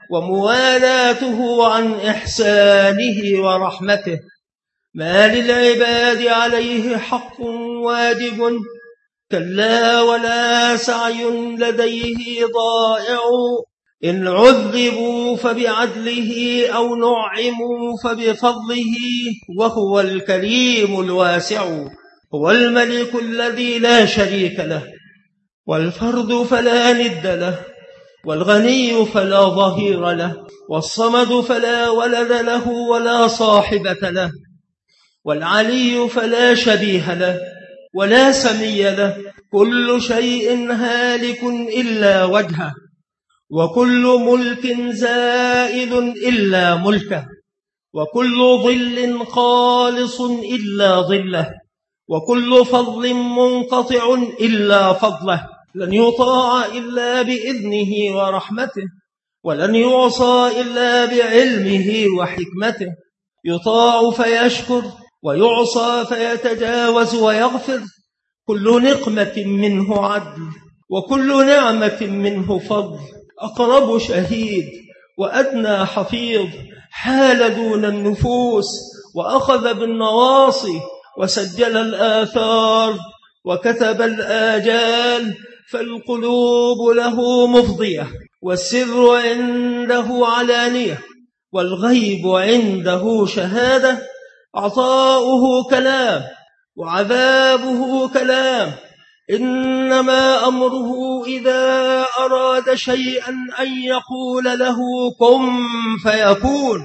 وموالاته عن إحسانه ورحمته. ما للعباد عليه حق واجب، كلا ولا سعي لديه ضائع. إن عذبوا فبعدله أو نعموا فبفضله، وهو الكريم الواسع. هو الملك الذي لا شريك له، والفرد فلا ند له، والغني فلا ظهير له، والصمد فلا ولد له ولا صاحبة له، والعلي فلا شبيه له ولا سمي له. كل شيء هالك إلا وجهه، وكل ملك زائل إلا ملكه، وكل ظل خالص إلا ظله، وكل فضل منقطع إلا فضله. لن يطاع إلا بإذنه ورحمته، ولن يعصى إلا بعلمه وحكمته. يطاع فيشكر، ويعصى فيتجاوز ويغفر. كل نقمة منه عدل، وكل نعمة منه فضل. أقرب شهيد وأدنى حفيظ، حال دون النفوس، وأخذ بالنواصي، وسجل الآثار، وكتب الآجال. فالقلوب له مفضية، والسر عنده علانية، والغيب عنده شهادة. عطاؤه كلام، وعذابه كلام. إنما أمره إذا أراد شيئا أن يقول له كن فيكون.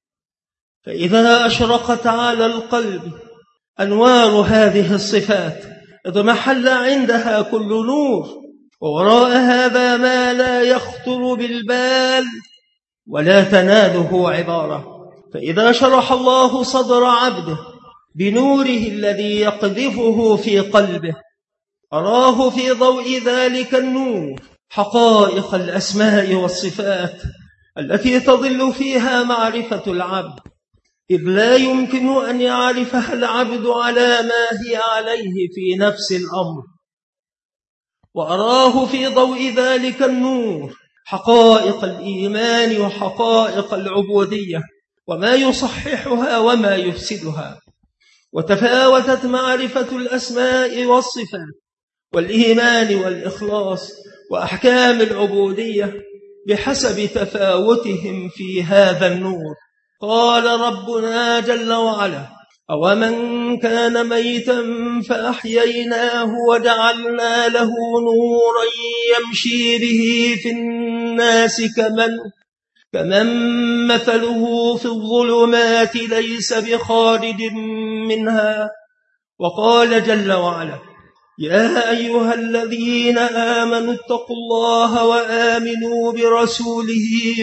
فإذا أشرقت على القلب أنوار هذه الصفات اضمحل عندها كل نور، ووراء هذا ما لا يخطر بالبال ولا تناله عبارة. فإذا شرح الله صدر عبده بنوره الذي يقذفه في قلبه أراه في ضوء ذلك النور حقائق الأسماء والصفات التي تضل فيها معرفة العبد، إذ لا يمكن أن يعرفها العبد على ما هي عليه في نفس الأمر. وأراه في ضوء ذلك النور حقائق الإيمان وحقائق العبودية وما يصححها وما يفسدها. وتفاوتت معرفة الأسماء والصفات والإيمان والإخلاص وأحكام العبودية بحسب تفاوتهم في هذا النور. قال ربنا جل وعلا: أومن كان ميتا فأحييناه وجعلنا له نورا يمشي به في الناس كمن مثله في الظلمات ليس بخارج منها. وقال جل وعلا: يا أيها الذين آمنوا اتقوا الله وآمنوا برسوله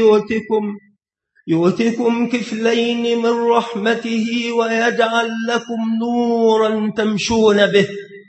يؤتكم كفلين من رحمته ويجعل لكم نورا تمشون به.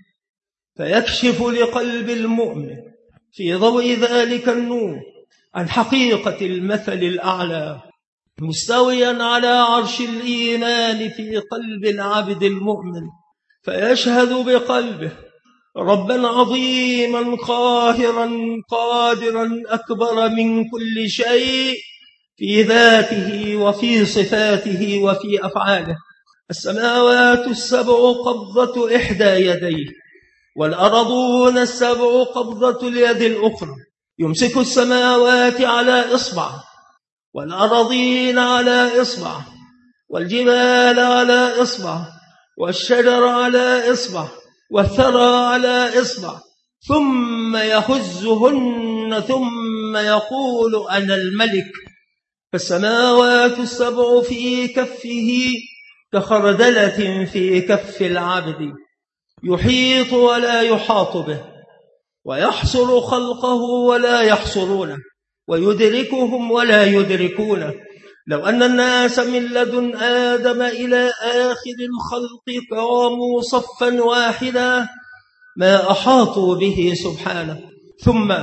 فيكشف لقلب المؤمن في ضوء ذلك النور عن حقيقة المثل الأعلى مستويا على عرش الإيمان في قلب العبد المؤمن، فيشهد بقلبه ربا عظيما قاهرا قادرا أكبر من كل شيء في ذاته وفي صفاته وفي أفعاله. السماوات السبع قبضة إحدى يديه، والأرضون السبع قبضة اليد الأخرى. يمسك السماوات على إصبع، والأرضين على إصبع، والجبال على إصبع، والشجر على إصبع، والثرى على إصبع، ثم يهزهن ثم يقول أنا الملك. فالسماوات السبع في كفه كخردلة في كف العبد، يحيط ولا يحاط به، ويحصر خلقه ولا يحصرونه، ويدركهم ولا يدركونه. لو أن الناس من لدن آدم إلى آخر الخلق قاموا صفا واحدا ما أحاطوا به سبحانه. ثم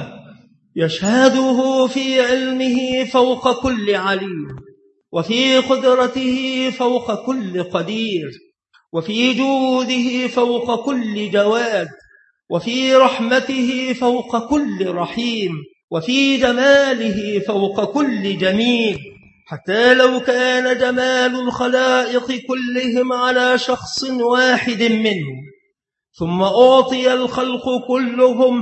يشهده في علمه فوق كل عليم، وفي قدرته فوق كل قدير، وفي جوده فوق كل جواد، وفي رحمته فوق كل رحيم، وفي جماله فوق كل جميل، حتى لو كان جمال الخلائق كلهم على شخص واحد منهم، ثم أعطي الخلق كلهم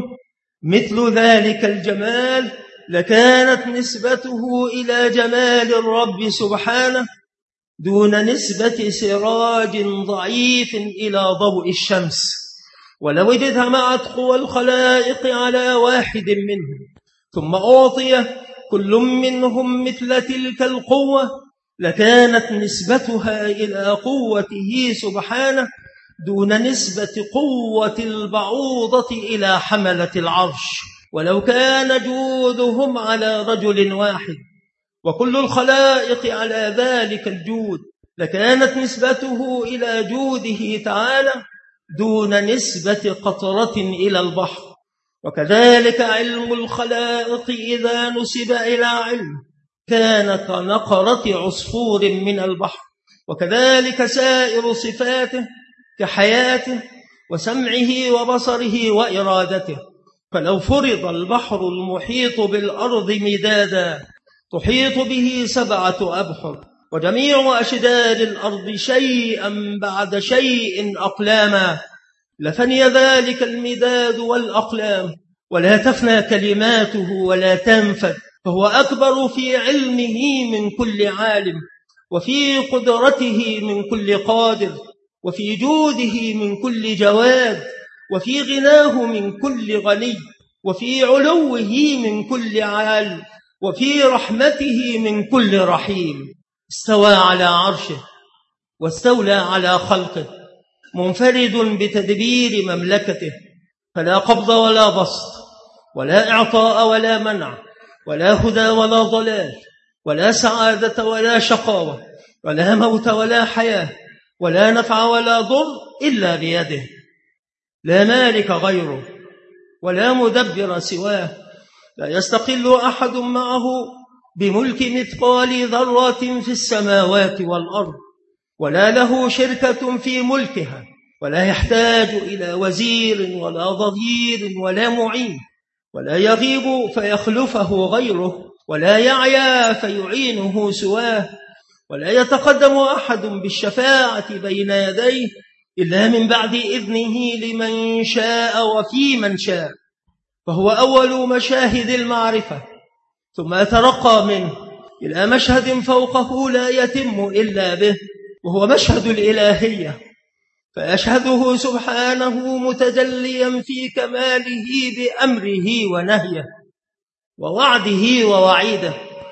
مثل ذلك الجمال، لكانت نسبته إلى جمال الرب سبحانه دون نسبة سراج ضعيف إلى ضوء الشمس. ولو اجتمعت قوى الخلائق على واحد منهم ثم أعطي كل منهم مثل تلك القوة، لكانت نسبتها إلى قوته سبحانه دون نسبة قوة البعوضة إلى حملة العرش. ولو كان جودهم على رجل واحد وكل الخلائق على ذلك الجود، لكانت نسبته إلى جوده تعالى دون نسبة قطرة إلى البحر. وكذلك علم الخلائق إذا نسب إلى علم كان كنقرة عصفور من البحر. وكذلك سائر صفاته كحياته وسمعه وبصره وإرادته. فلو فرض البحر المحيط بالأرض مدادا تحيط به 7 أبحر، وجميع أشجار الأرض شيئا بعد شيء أقلاما، لفني ذلك المداد والأقلام، ولا تفنى كلماته ولا تنفد. فهو أكبر في علمه من كل عالم، وفي قدرته من كل قادر، وفي جوده من كل جواد، وفي غناه من كل غني، وفي علوه من كل عال، وفي رحمته من كل رحيم. استوى على عرشه واستولى على خلقه، منفرد بتدبير مملكته، فلا قبض ولا بسط، ولا إعطاء ولا منع، ولا هدى ولا ضلال، ولا سعادة ولا شقاوة، ولا موت ولا حياة، ولا نفع ولا ضر إلا بيده. لا مالك غيره ولا مدبر سواه، لا يستقل أحد معه بملك مثقال ذرة في السماوات والأرض، ولا له شركة في ملكها، ولا يحتاج إلى وزير ولا ظهير ولا معين، ولا يغيب فيخلفه غيره، ولا يعيا فيعينه سواه، ولا يتقدم أحد بالشفاعة بين يديه إلا من بعد إذنه لمن شاء وفي من شاء، فهو أول مشاهد المعرفة، ثم يترقى منه إلى مشهد فوقه لا يتم إلا به، وهو مشهد الإلهية، فيشهده سبحانه متجليا في كماله بأمره ونهيه، ووعده ووعيده،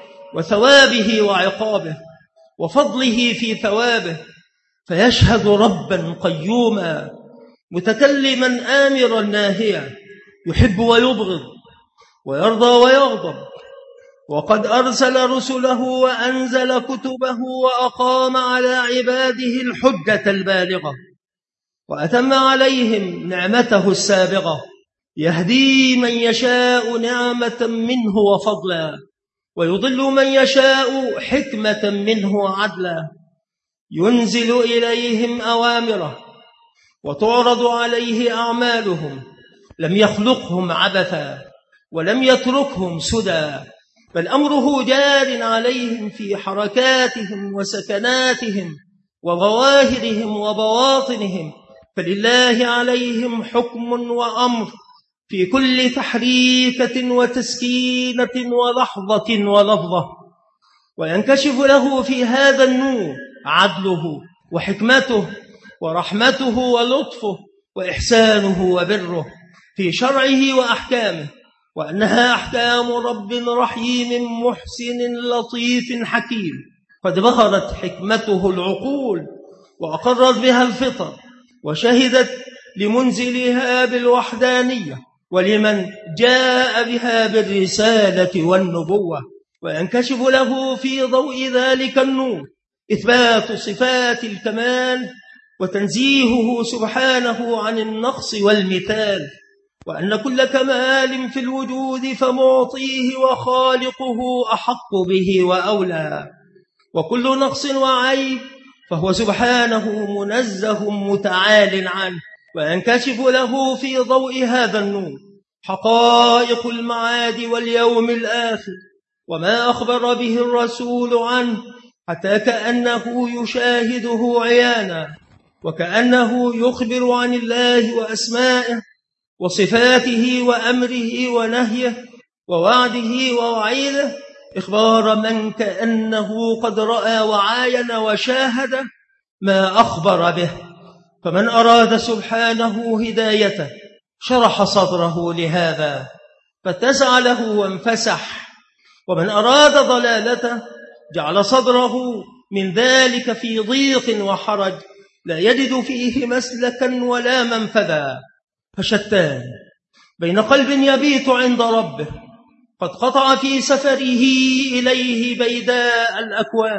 وثوابه وعقابه، وفضله في ثوابه، فيشهد ربا قيوما متكلما آمرا ناهيا، يحب ويبغض ويرضى ويغضب، وقد أرسل رسله وأنزل كتبه وأقام على عباده الحجة البالغة، وأتم عليهم نعمته السابغة، يهدي من يشاء نعمة منه وفضلا، ويضل من يشاء حكمة منه وعدلا، ينزل إليهم أوامره وتعرض عليه أعمالهم، لم يخلقهم عبثا ولم يتركهم سدى، بل أمره جار عليهم في حركاتهم وسكناتهم وظواهرهم وبواطنهم، فلله عليهم حكم وأمر في كل تحريكة وتسكينة ولحظة ولفظة، وينكشف له في هذا النور عدله وحكمته ورحمته ولطفه وإحسانه وبره في شرعه وأحكامه، وأنها أحكام رب رحيم محسن لطيف حكيم، قد بهرت حكمته العقول وأقرت بها الفطر، وشهدت لمنزلها بالوحدانية ولمن جاء بها بالرسالة والنبوة، وينكشف له في ضوء ذلك النور إثبات صفات الكمال وتنزيهه سبحانه عن النقص والمثال، وأن كل كمال في الوجود فمعطيه وخالقه أحق به وأولى، وكل نقص وعيب فهو سبحانه منزه متعال عنه، وينكشف له في ضوء هذا النور حقائق المعاد واليوم الآخر وما أخبر به الرسول عنه، حتى كأنه يشاهده عيانا، وكأنه يخبر عن الله وأسمائه وصفاته وأمره ونهيه ووعده ووعيده، إخبار من كأنه قد رأى وعاين وشاهد ما أخبر به. فمن أراد سبحانه هدايته شرح صدره لهذا فاتسع له وانفسح، ومن أراد ضلالته جعل صدره من ذلك في ضيق وحرج لا يجد فيه مسلكا ولا منفذا، فشتان بين قلب يبيت عند ربه قد قطع في سفره إليه بيداء الأكوان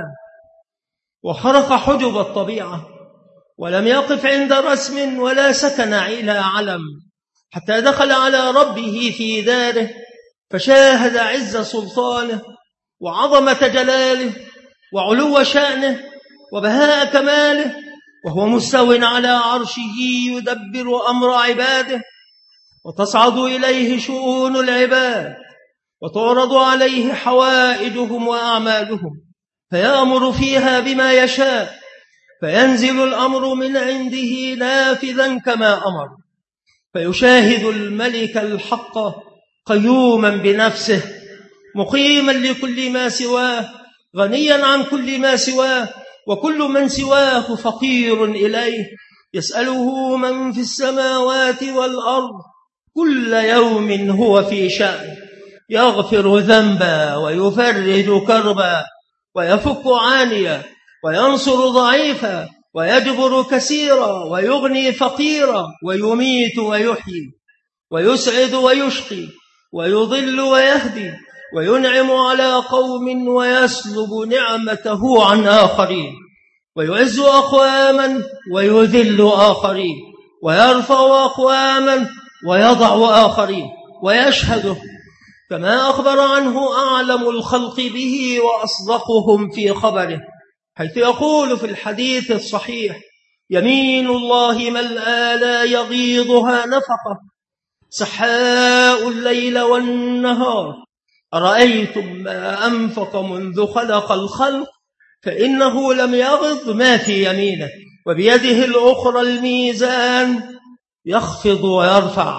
وخرق حجب الطبيعة، ولم يقف عند رسم ولا سكن إلى علم، حتى دخل على ربه في داره فشاهد عز سلطانه وعظمة جلاله وعلو شأنه وبهاء كماله، وهو مستو على عرشه يدبر أمر عباده، وتصعد إليه شؤون العباد وتعرض عليه حوائجهم وأعمالهم، فيأمر فيها بما يشاء، فينزل الأمر من عنده نافذا كما أمر، فيشاهد الملك الحق قيوما بنفسه مقيما لكل ما سواه، غنيا عن كل ما سواه، وكل من سواه فقير إليه، يسأله من في السماوات والأرض كل يوم هو في شأن، يغفر ذنبا ويفرج كربا ويفك عانيا وينصر ضعيفا ويجبر كثيرا ويغني فقيرا ويميت ويحيي ويسعد ويشقي ويضل ويهدي وينعم على قوم ويسلب نعمته عن آخرين، ويعز أقواما ويذل آخرين، ويرفع أقواما ويضع آخرين، ويشهده كما أخبر عنه أعلم الخلق به وأصدقهم في خبره، حيث يقول في الحديث الصحيح: يمين الله ملأى لا يغيضها نفقة، سحاء الليل والنهار، أرأيتم ما أنفق منذ خلق الخلق فإنه لم يغض ما في يمينه، وبيده الأخرى الميزان يخفض ويرفع،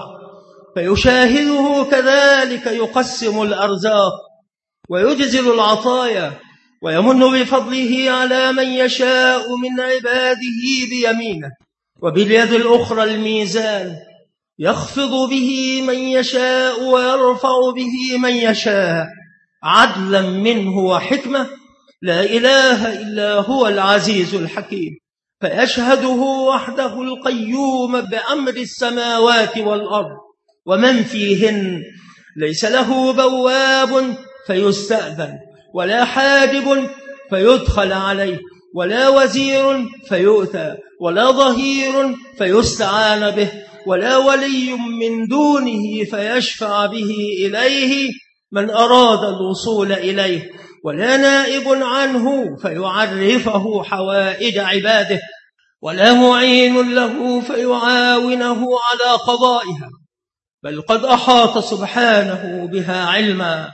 فيشاهده كذلك يقسم الأرزاق ويجزل العطايا، ويمن بفضله على من يشاء من عباده بيمينه، وباليد الأخرى الميزان يخفض به من يشاء ويرفع به من يشاء، عدلا منه وحكمة، لا إله إلا هو العزيز الحكيم. فيشهده وحده القيوم بأمر السماوات والأرض ومن فيهن، ليس له بواب فيستأذن، ولا حاجب فيدخل عليه، ولا وزير فيؤتى، ولا ظهير فيستعان به، ولا ولي من دونه فيشفع به إليه من أراد الوصول إليه، ولا نائب عنه فيعرفه حوائج عباده، ولا معين له فيعاونه على قضائها، بل قد أحاط سبحانه بها علما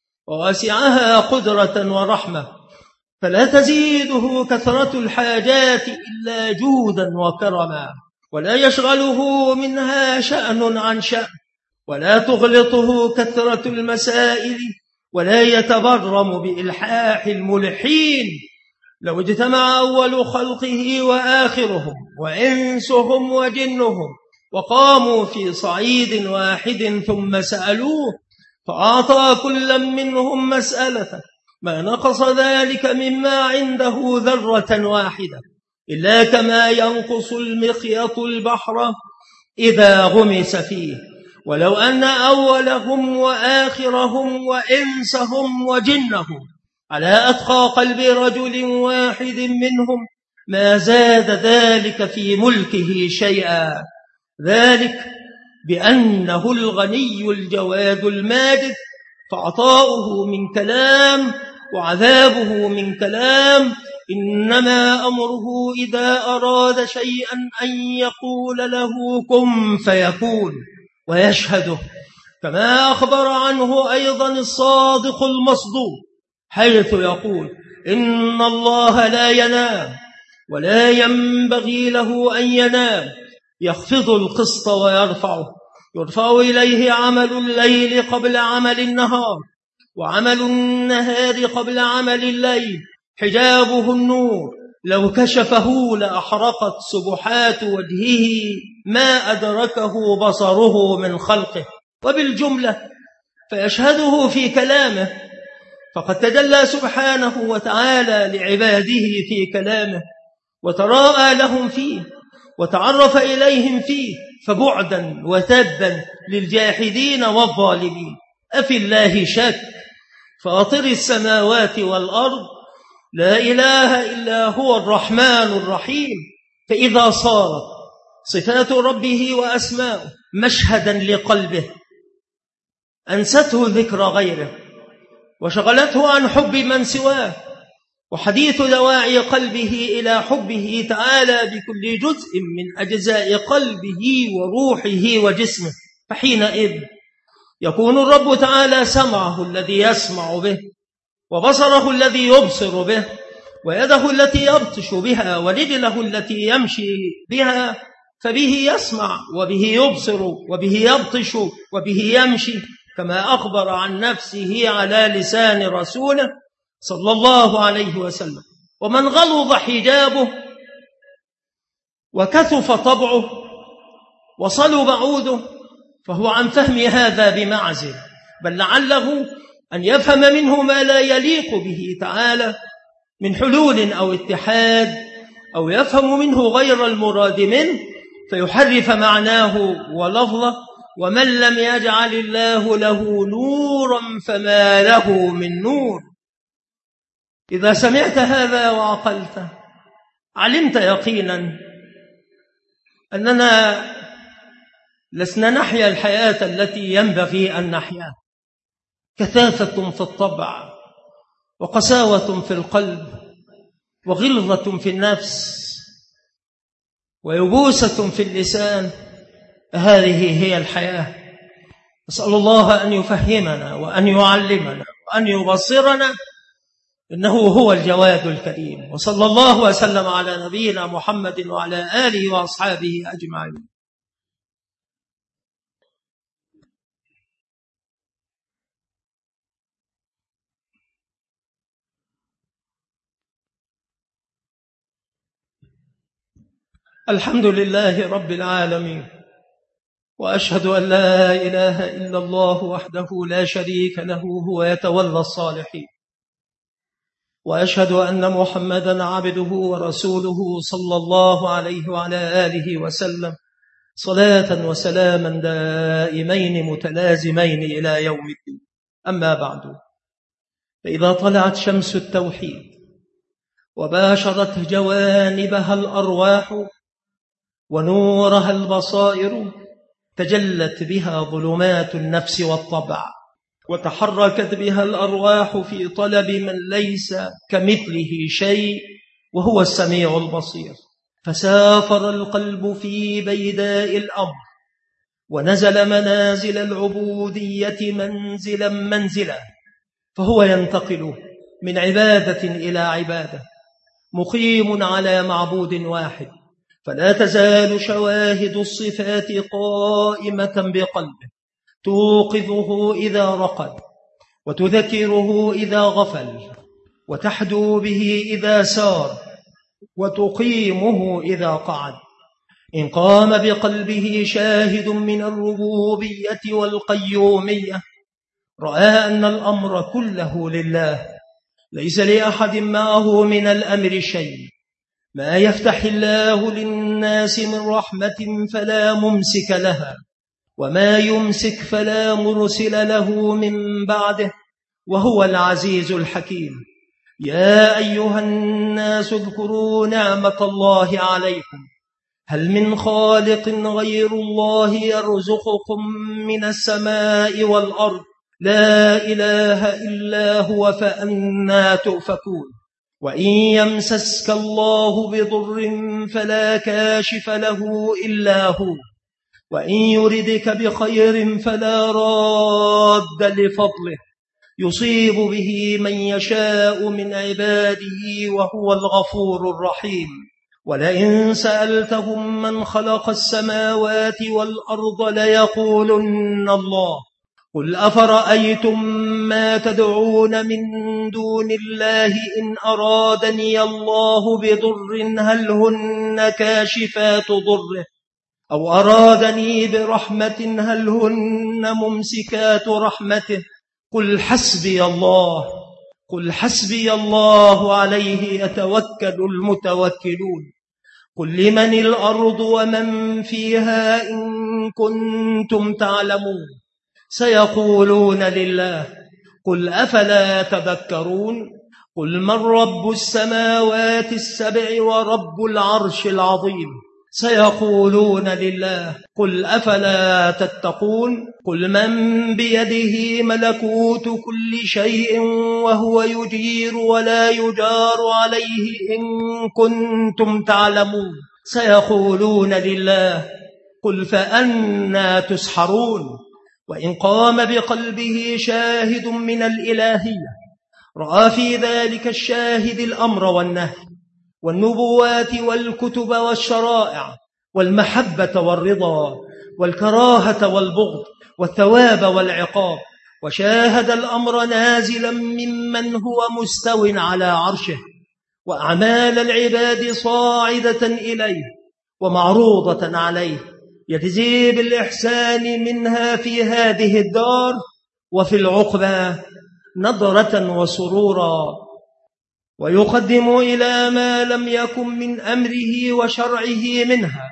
ووسعها قدرة ورحمة، فلا تزيده كثرة الحاجات إلا جودا وكرما، ولا يشغله منها شأن عن شأن، ولا تغلطه كثرة المسائل، ولا يتبرم بإلحاح الملحين. لو اجتمع أول خلقه وآخرهم وإنسهم وجنهم وقاموا في صعيد واحد ثم سألوه فأعطى كل منهم مسألة ما نقص ذلك مما عنده ذرة واحدة، إلا كما ينقص المخيط البحر إذا غمس فيه. ولو أن أولهم وآخرهم وإنسهم وجنهم على أتقى قلب رجل واحد منهم ما زاد ذلك في ملكه شيئا، ذلك بأنه الغني الجواد الماجد، فعطاؤه من كلام وعذابه من كلام، إنما أمره إذا أراد شيئا أن يقول له كن فيكون. ويشهده كما أخبر عنه أيضا الصادق المصدوق، حيث يقول: إن الله لا ينام ولا ينبغي له أن ينام، يخفض القسط ويرفعه، يرفع إليه عمل الليل قبل عمل النهار، وعمل النهار قبل عمل الليل، حجابه النور، لو كشفه لأحرقت سبحات وجهه ما أدركه بصره من خلقه. وبالجملة فيشهده في كلامه، فقد تجلى سبحانه وتعالى لعباده في كلامه، وتراءى لهم فيه، وتعرف إليهم فيه، فبعدا وتبا للجاحدين والظالمين. أفي الله شك؟ فاطر السماوات والأرض، لا إله إلا هو الرحمن الرحيم. فإذا صارت صفات ربه وأسماؤه مشهدا لقلبه أنسته ذكر غيره وشغلته عن حب من سواه، وحديث دواعي قلبه إلى حبه تعالى بكل جزء من أجزاء قلبه وروحه وجسمه، فحينئذ يكون الرب تعالى سمعه الذي يسمع به، وبصره الذي يبصر به، ويده التي يبطش بها، ورجله التي يمشي بها، فبه يسمع وبه يبصر وبه يبطش وبه يمشي، كما أخبر عن نفسه على لسان رسوله صلى الله عليه وسلم. ومن غلظ حجابه وكثف طبعه وصلب عوده فهو عن فهم هذا بمعزل، بل لعله أن يفهم منه ما لا يليق به تعالى من حلول أو اتحاد، أو يفهم منه غير المراد منه فيحرف معناه ولفظه. ومن لم يجعل الله له نورا فما له من نور. إذا سمعت هذا وعقلته علمت يقينا أننا لسنا نحيا الحياة التي ينبغي أن نحياها. كثافة في الطبع، وقساوة في القلب، وغلظة في النفس، ويبوسة في اللسان. هذه هي الحياة. أسأل الله أن يفهمنا وأن يعلمنا وأن يبصرنا، إنه هو الجواد الكريم. وصلى الله وسلم على نبينا محمد وعلى آله وأصحابه أجمعين. الحمد لله رب العالمين، وأشهد أن لا إله إلا الله وحده لا شريك له، هو يتولى الصالحين. وأشهد أن محمدا عبده ورسوله صلى الله عليه وعلى آله وسلم، صلاة وسلاما دائمين متلازمين إلى يوم الدين. أما بعد، فإذا طلعت شمس التوحيد وباشرت جوانبها الأرواح ونورها البصائر، تجلت بها ظلمات النفس والطبع، وتحركت بها الأرواح في طلب من ليس كمثله شيء، وهو السميع البصير. فسافر القلب في بيداء الأمر، ونزل منازل العبودية منزلا منزلا، فهو ينتقل من عبادة إلى عبادة، مقيم على معبود واحد. فلا تزال شواهد الصفات قائمة بقلبه، توقظه إذا رقد، وتذكره إذا غفل، وتحدو به إذا سار، وتقيمه إذا قعد. إن قام بقلبه شاهد من الربوبية والقيومية، رأى أن الأمر كله لله، ليس لأحد معه من الأمر شيء. ما يفتح الله للناس من رحمة فلا ممسك لها، وما يمسك فلا مرسل له من بعده، وهو العزيز الحكيم. يا أيها الناس اذكروا نعمة الله عليكم، هل من خالق غير الله يرزقكم من السماء والأرض؟ لا إله إلا هو، فأنى تؤفكون. وإن يمسسك الله بضر فلا كاشف له إلا هو، وإن يردك بخير فلا راد لفضله، يصيب به من يشاء من عباده، وهو الغفور الرحيم. ولئن سألتهم من خلق السماوات والأرض ليقولن الله. قل أفرأيتم ما تدعون من دون الله إن أرادني الله بضر هل هن كاشفات ضره، أو أرادني برحمة هل هن ممسكات رحمته. قل حسبي الله، قل حسبي الله عليه يتوكل المتوكلون. قل لمن الأرض ومن فيها إن كنتم تعلمون، سيقولون لله. قل أفلا تذكرون. قل من رب السماوات السبع ورب العرش العظيم، سيقولون لله. قل أفلا تتقون. قل من بيده ملكوت كل شيء وهو يجير ولا يجار عليه إن كنتم تعلمون، سيقولون لله. قل فأنى تسحرون. وإن قام بقلبه شاهد من الإلهية، رأى في ذلك الشاهد الأمر والنهي والنبوات والكتب والشرائع والمحبة والرضا والكراهة والبغض والثواب والعقاب، وشاهد الأمر نازلا ممن هو مستو على عرشه، وأعمال العباد صاعدة إليه ومعروضة عليه، يجزي بالإحسان منها في هذه الدار، وفي العقبى نضرة وسرورا، ويقدم إلى ما لم يكن من أمره وشرعه منها،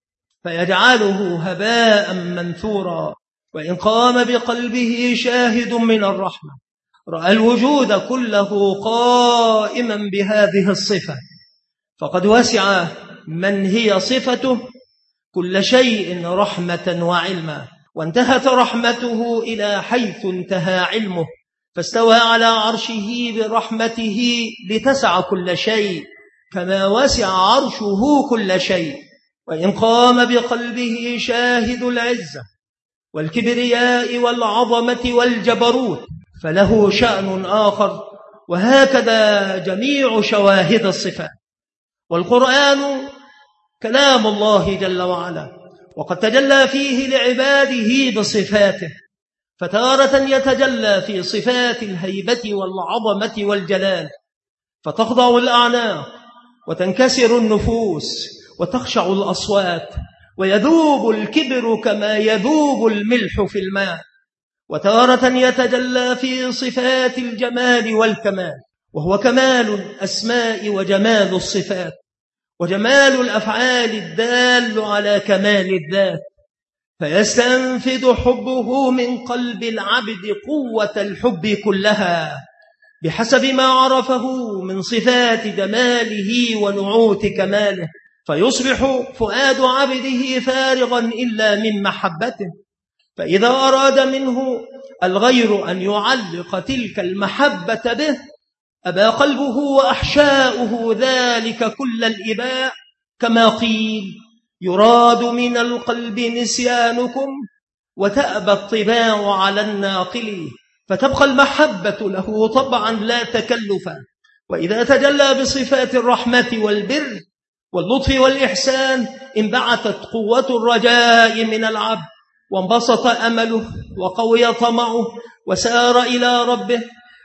فيجعله هباء منثورا. وإن قام بقلبه شاهد من الرحمة، رأى الوجود كله قائما بهذه الصفة، فقد وسع من هي صفته كل شيء رحمة وعلما، وانتهت رحمته إلى حيث انتهى علمه، فاستوى على عرشه برحمته لتسع كل شيء كما وسع عرشه كل شيء. وإن قام بقلبه شاهد العزة والكبرياء والعظمة والجبروت فله شأن آخر، وهكذا جميع شواهد الصفات. والقرآن كلام الله جل وعلا، وقد تجلى فيه لعباده بصفاته، فتارة يتجلى في صفات الهيبة والعظمة والجلال، فتخضع الأعناق وتنكسر النفوس وتخشع الأصوات، ويذوب الكبر كما يذوب الملح في الماء. وتارة يتجلى في صفات الجمال والكمال، وهو كمال الأسماء وجمال الصفات وجمال الأفعال الدال على كمال الذات، فيستنفد حبه من قلب العبد قوة الحب كلها بحسب ما عرفه من صفات جماله ونعوت كماله، فيصبح فؤاد عبده فارغا إلا من محبته. فإذا أراد منه الغير أن يعلق تلك المحبة به أبى قلبه وأحشاؤه ذلك كل الإباء، كما قيل: يراد من القلب نسيانكم وتأبى الطباع على الناقل، فتبقى المحبة له طبعا لا تكلفا. وإذا تجلى بصفات الرحمة والبر واللطف والإحسان انبعثت قوة الرجاء من العبد، وانبسط أمله وقوي طمعه وسار إلى ربه،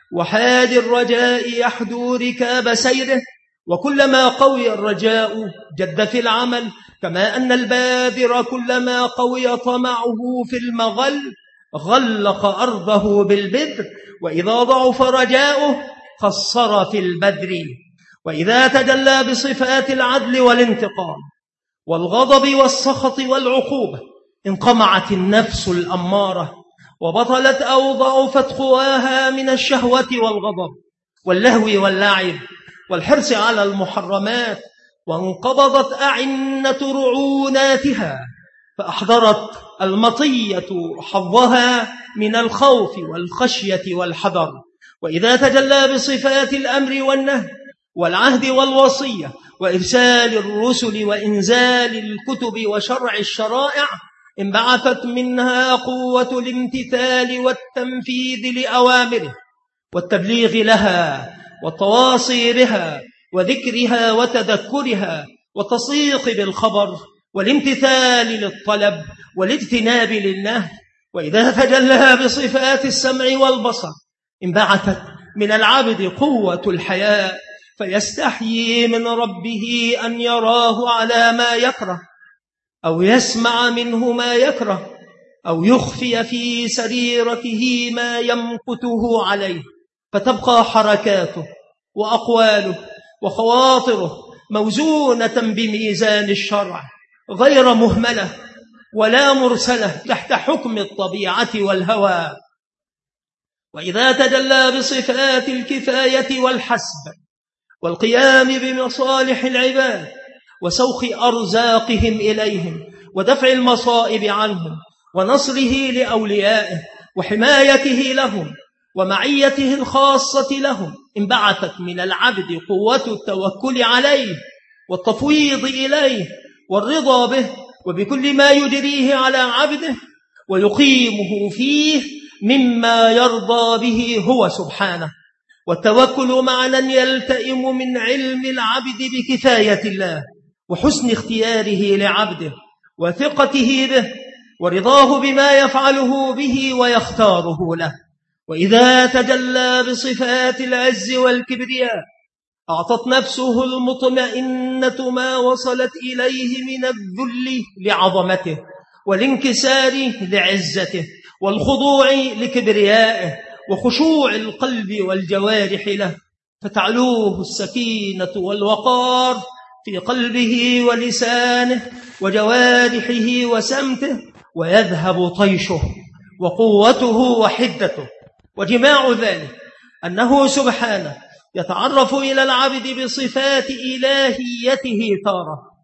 وحاد الرجاء يحدو ركاب سيره، وكلما قوي الرجاء جد في العمل، كما أن الباذر كلما قوي طمعه في المغل غلق أرضه بالبذر، وإذا ضعف رجاؤه قصر في البذر. وإذا تجلى بصفات العدل والانتقام والغضب والسخط والعقوبة انقمعت النفس الأمارة، وبطلت أو ضعفت قواها من الشهوة والغضب واللهو واللعب والحرص على المحرمات، وانقبضت أعنة رعوناتها، فأحضرت المطية حظها من الخوف والخشية والحذر. وإذا تجلى بصفات الأمر والنهي والعهد والوصية وإرسال الرسل وإنزال الكتب وشرع الشرائع انبعثت منها قوة الامتثال والتنفيذ لأوامره والتبليغ لها والتواصي بها وذكرها وتذكرها والتصديق بالخبر والامتثال للطلب والاجتناب للنهي. وإذا تجلى بصفات السمع والبصر انبعثت من العبد قوة الحياء، فيستحيي من ربه أن يراه على ما يكره أو يسمع منه ما يكره أو يخفي في سريرته ما يمقته عليه، فتبقى حركاته وأقواله وخواطره موزونة بميزان الشرع غير مهملة ولا مرسلة تحت حكم الطبيعة والهوى. وإذا تجلى بصفات الكفاية والحسب والقيام بمصالح العباد وسوق أرزاقهم إليهم ودفع المصائب عنهم ونصره لأوليائه وحمايته لهم ومعيته الخاصة لهم انبعثت من العبد قوة التوكل عليه والتفويض إليه والرضا به وبكل ما يجريه على عبده ويقيمه فيه مما يرضى به هو سبحانه. والتوكل معنى يلتئم من علم العبد بكفاية الله وحسن اختياره لعبده وثقته به ورضاه بما يفعله به ويختاره له. وإذا تجلى بصفات العز والكبرياء أعطت نفسه المطمئنة ما وصلت إليه من الذل لعظمته والانكسار لعزته والخضوع لكبريائه وخشوع القلب والجوارح له، فتعلوه السكينة والوقار في قلبه ولسانه وجوارحه وسمته، ويذهب طيشه وقوته وحدته. وجماع ذلك أنه سبحانه يتعرف إلى العبد بصفات إلهيته تارة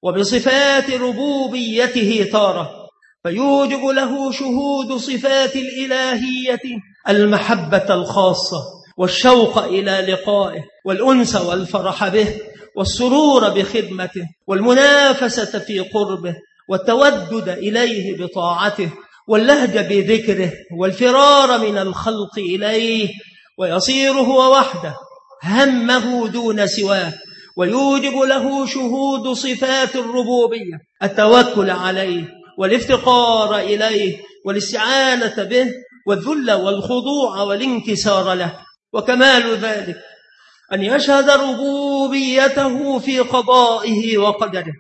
وبصفات ربوبيته تارة، فيوجب له شهود صفات الإلهية المحبة الخاصة والشوق إلى لقائه والأنس والفرح به والسرور بخدمته والمنافسة في قربه والتودد إليه بطاعته واللهج بذكره والفرار من الخلق إليه، ويصير هو وحده همه دون سواه. ويوجب له شهود صفات الربوبية التوكل عليه والافتقار إليه والاستعانة به والذل والخضوع والانكسار له. وكمال ذلك أن يشهد ربوبيته في قضائه وقدره،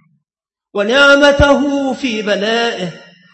ونعمته في بلائه،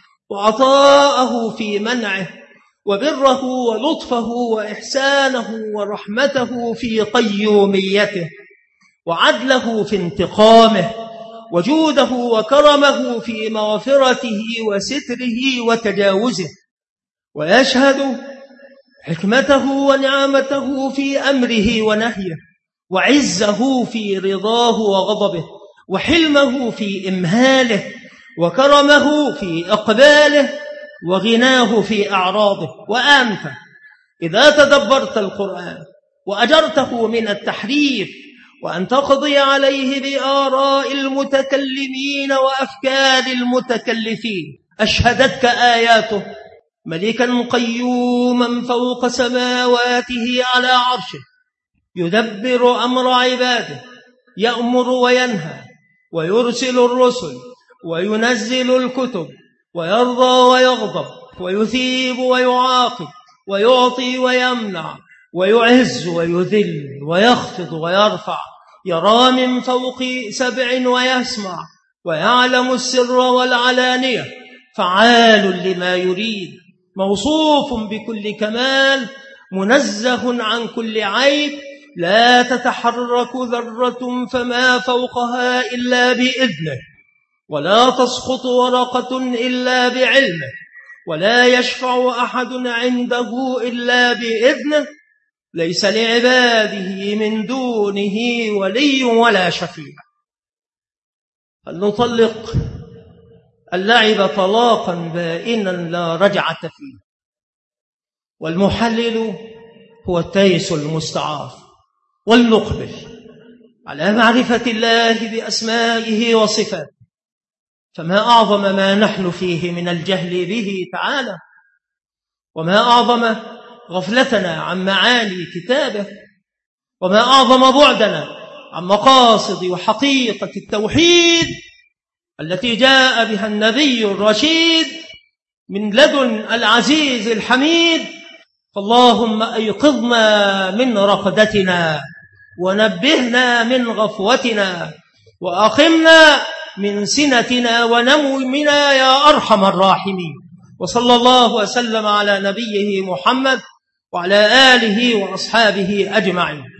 وعطاءه في منعه، وبره ولطفه وإحسانه ورحمته في قيوميته، وعدله في انتقامه، وجوده وكرمه في مغفرته وستره وتجاوزه. ويشهد حكمته ونعمته في أمره ونهيه، وعزه في رضاه وغضبه، وحلمه في إمهاله، وكرمه في إقباله، وغناه في أعراضه. وأنت إذا تدبرت القرآن وأجرته من التحريف وأن تقضي عليه بآراء المتكلمين وأفكار المتكلفين، أشهدتك آياته ملكا قيوما فوق سماواته على عرشه، يدبر أمر عباده، يأمر وينهى، ويرسل الرسل، وينزل الكتب، ويرضى ويغضب، ويثيب ويعاقب، ويعطي ويمنع، ويعز ويذل، ويخفض ويرفع، يرى من فوق 7 ويسمع، ويعلم السر والعلانية، فعال لما يريد، موصوف بكل كمال، منزه عن كل عيب، لا تتحرك ذرة فما فوقها إلا بإذنه، ولا تسقط ورقة إلا بعلمه، ولا يشفع أحد عنده إلا بإذنه، ليس لعباده من دونه ولي ولا شفيع. فلنطلق اللعب طلاقا بائنا لا رجعة فيه، والمحلل هو التيس المستعار، ولنقبل على معرفة الله بأسمائه وصفاته، فما أعظم ما نحن فيه من الجهل به تعالى، وما أعظم غفلتنا عن معاني كتابه، وما أعظم بعدنا عن مقاصد وحقيقة التوحيد التي جاء بها النبي الرشيد من لدن العزيز الحميد. فاللهم أيقظنا من رقدتنا، ونبهنا من غفوتنا، وأقمنا من سنتنا ونمومنا يا أرحم الراحمين. وصلى الله وسلم على نبيه محمد وعلى آله وأصحابه أجمعين.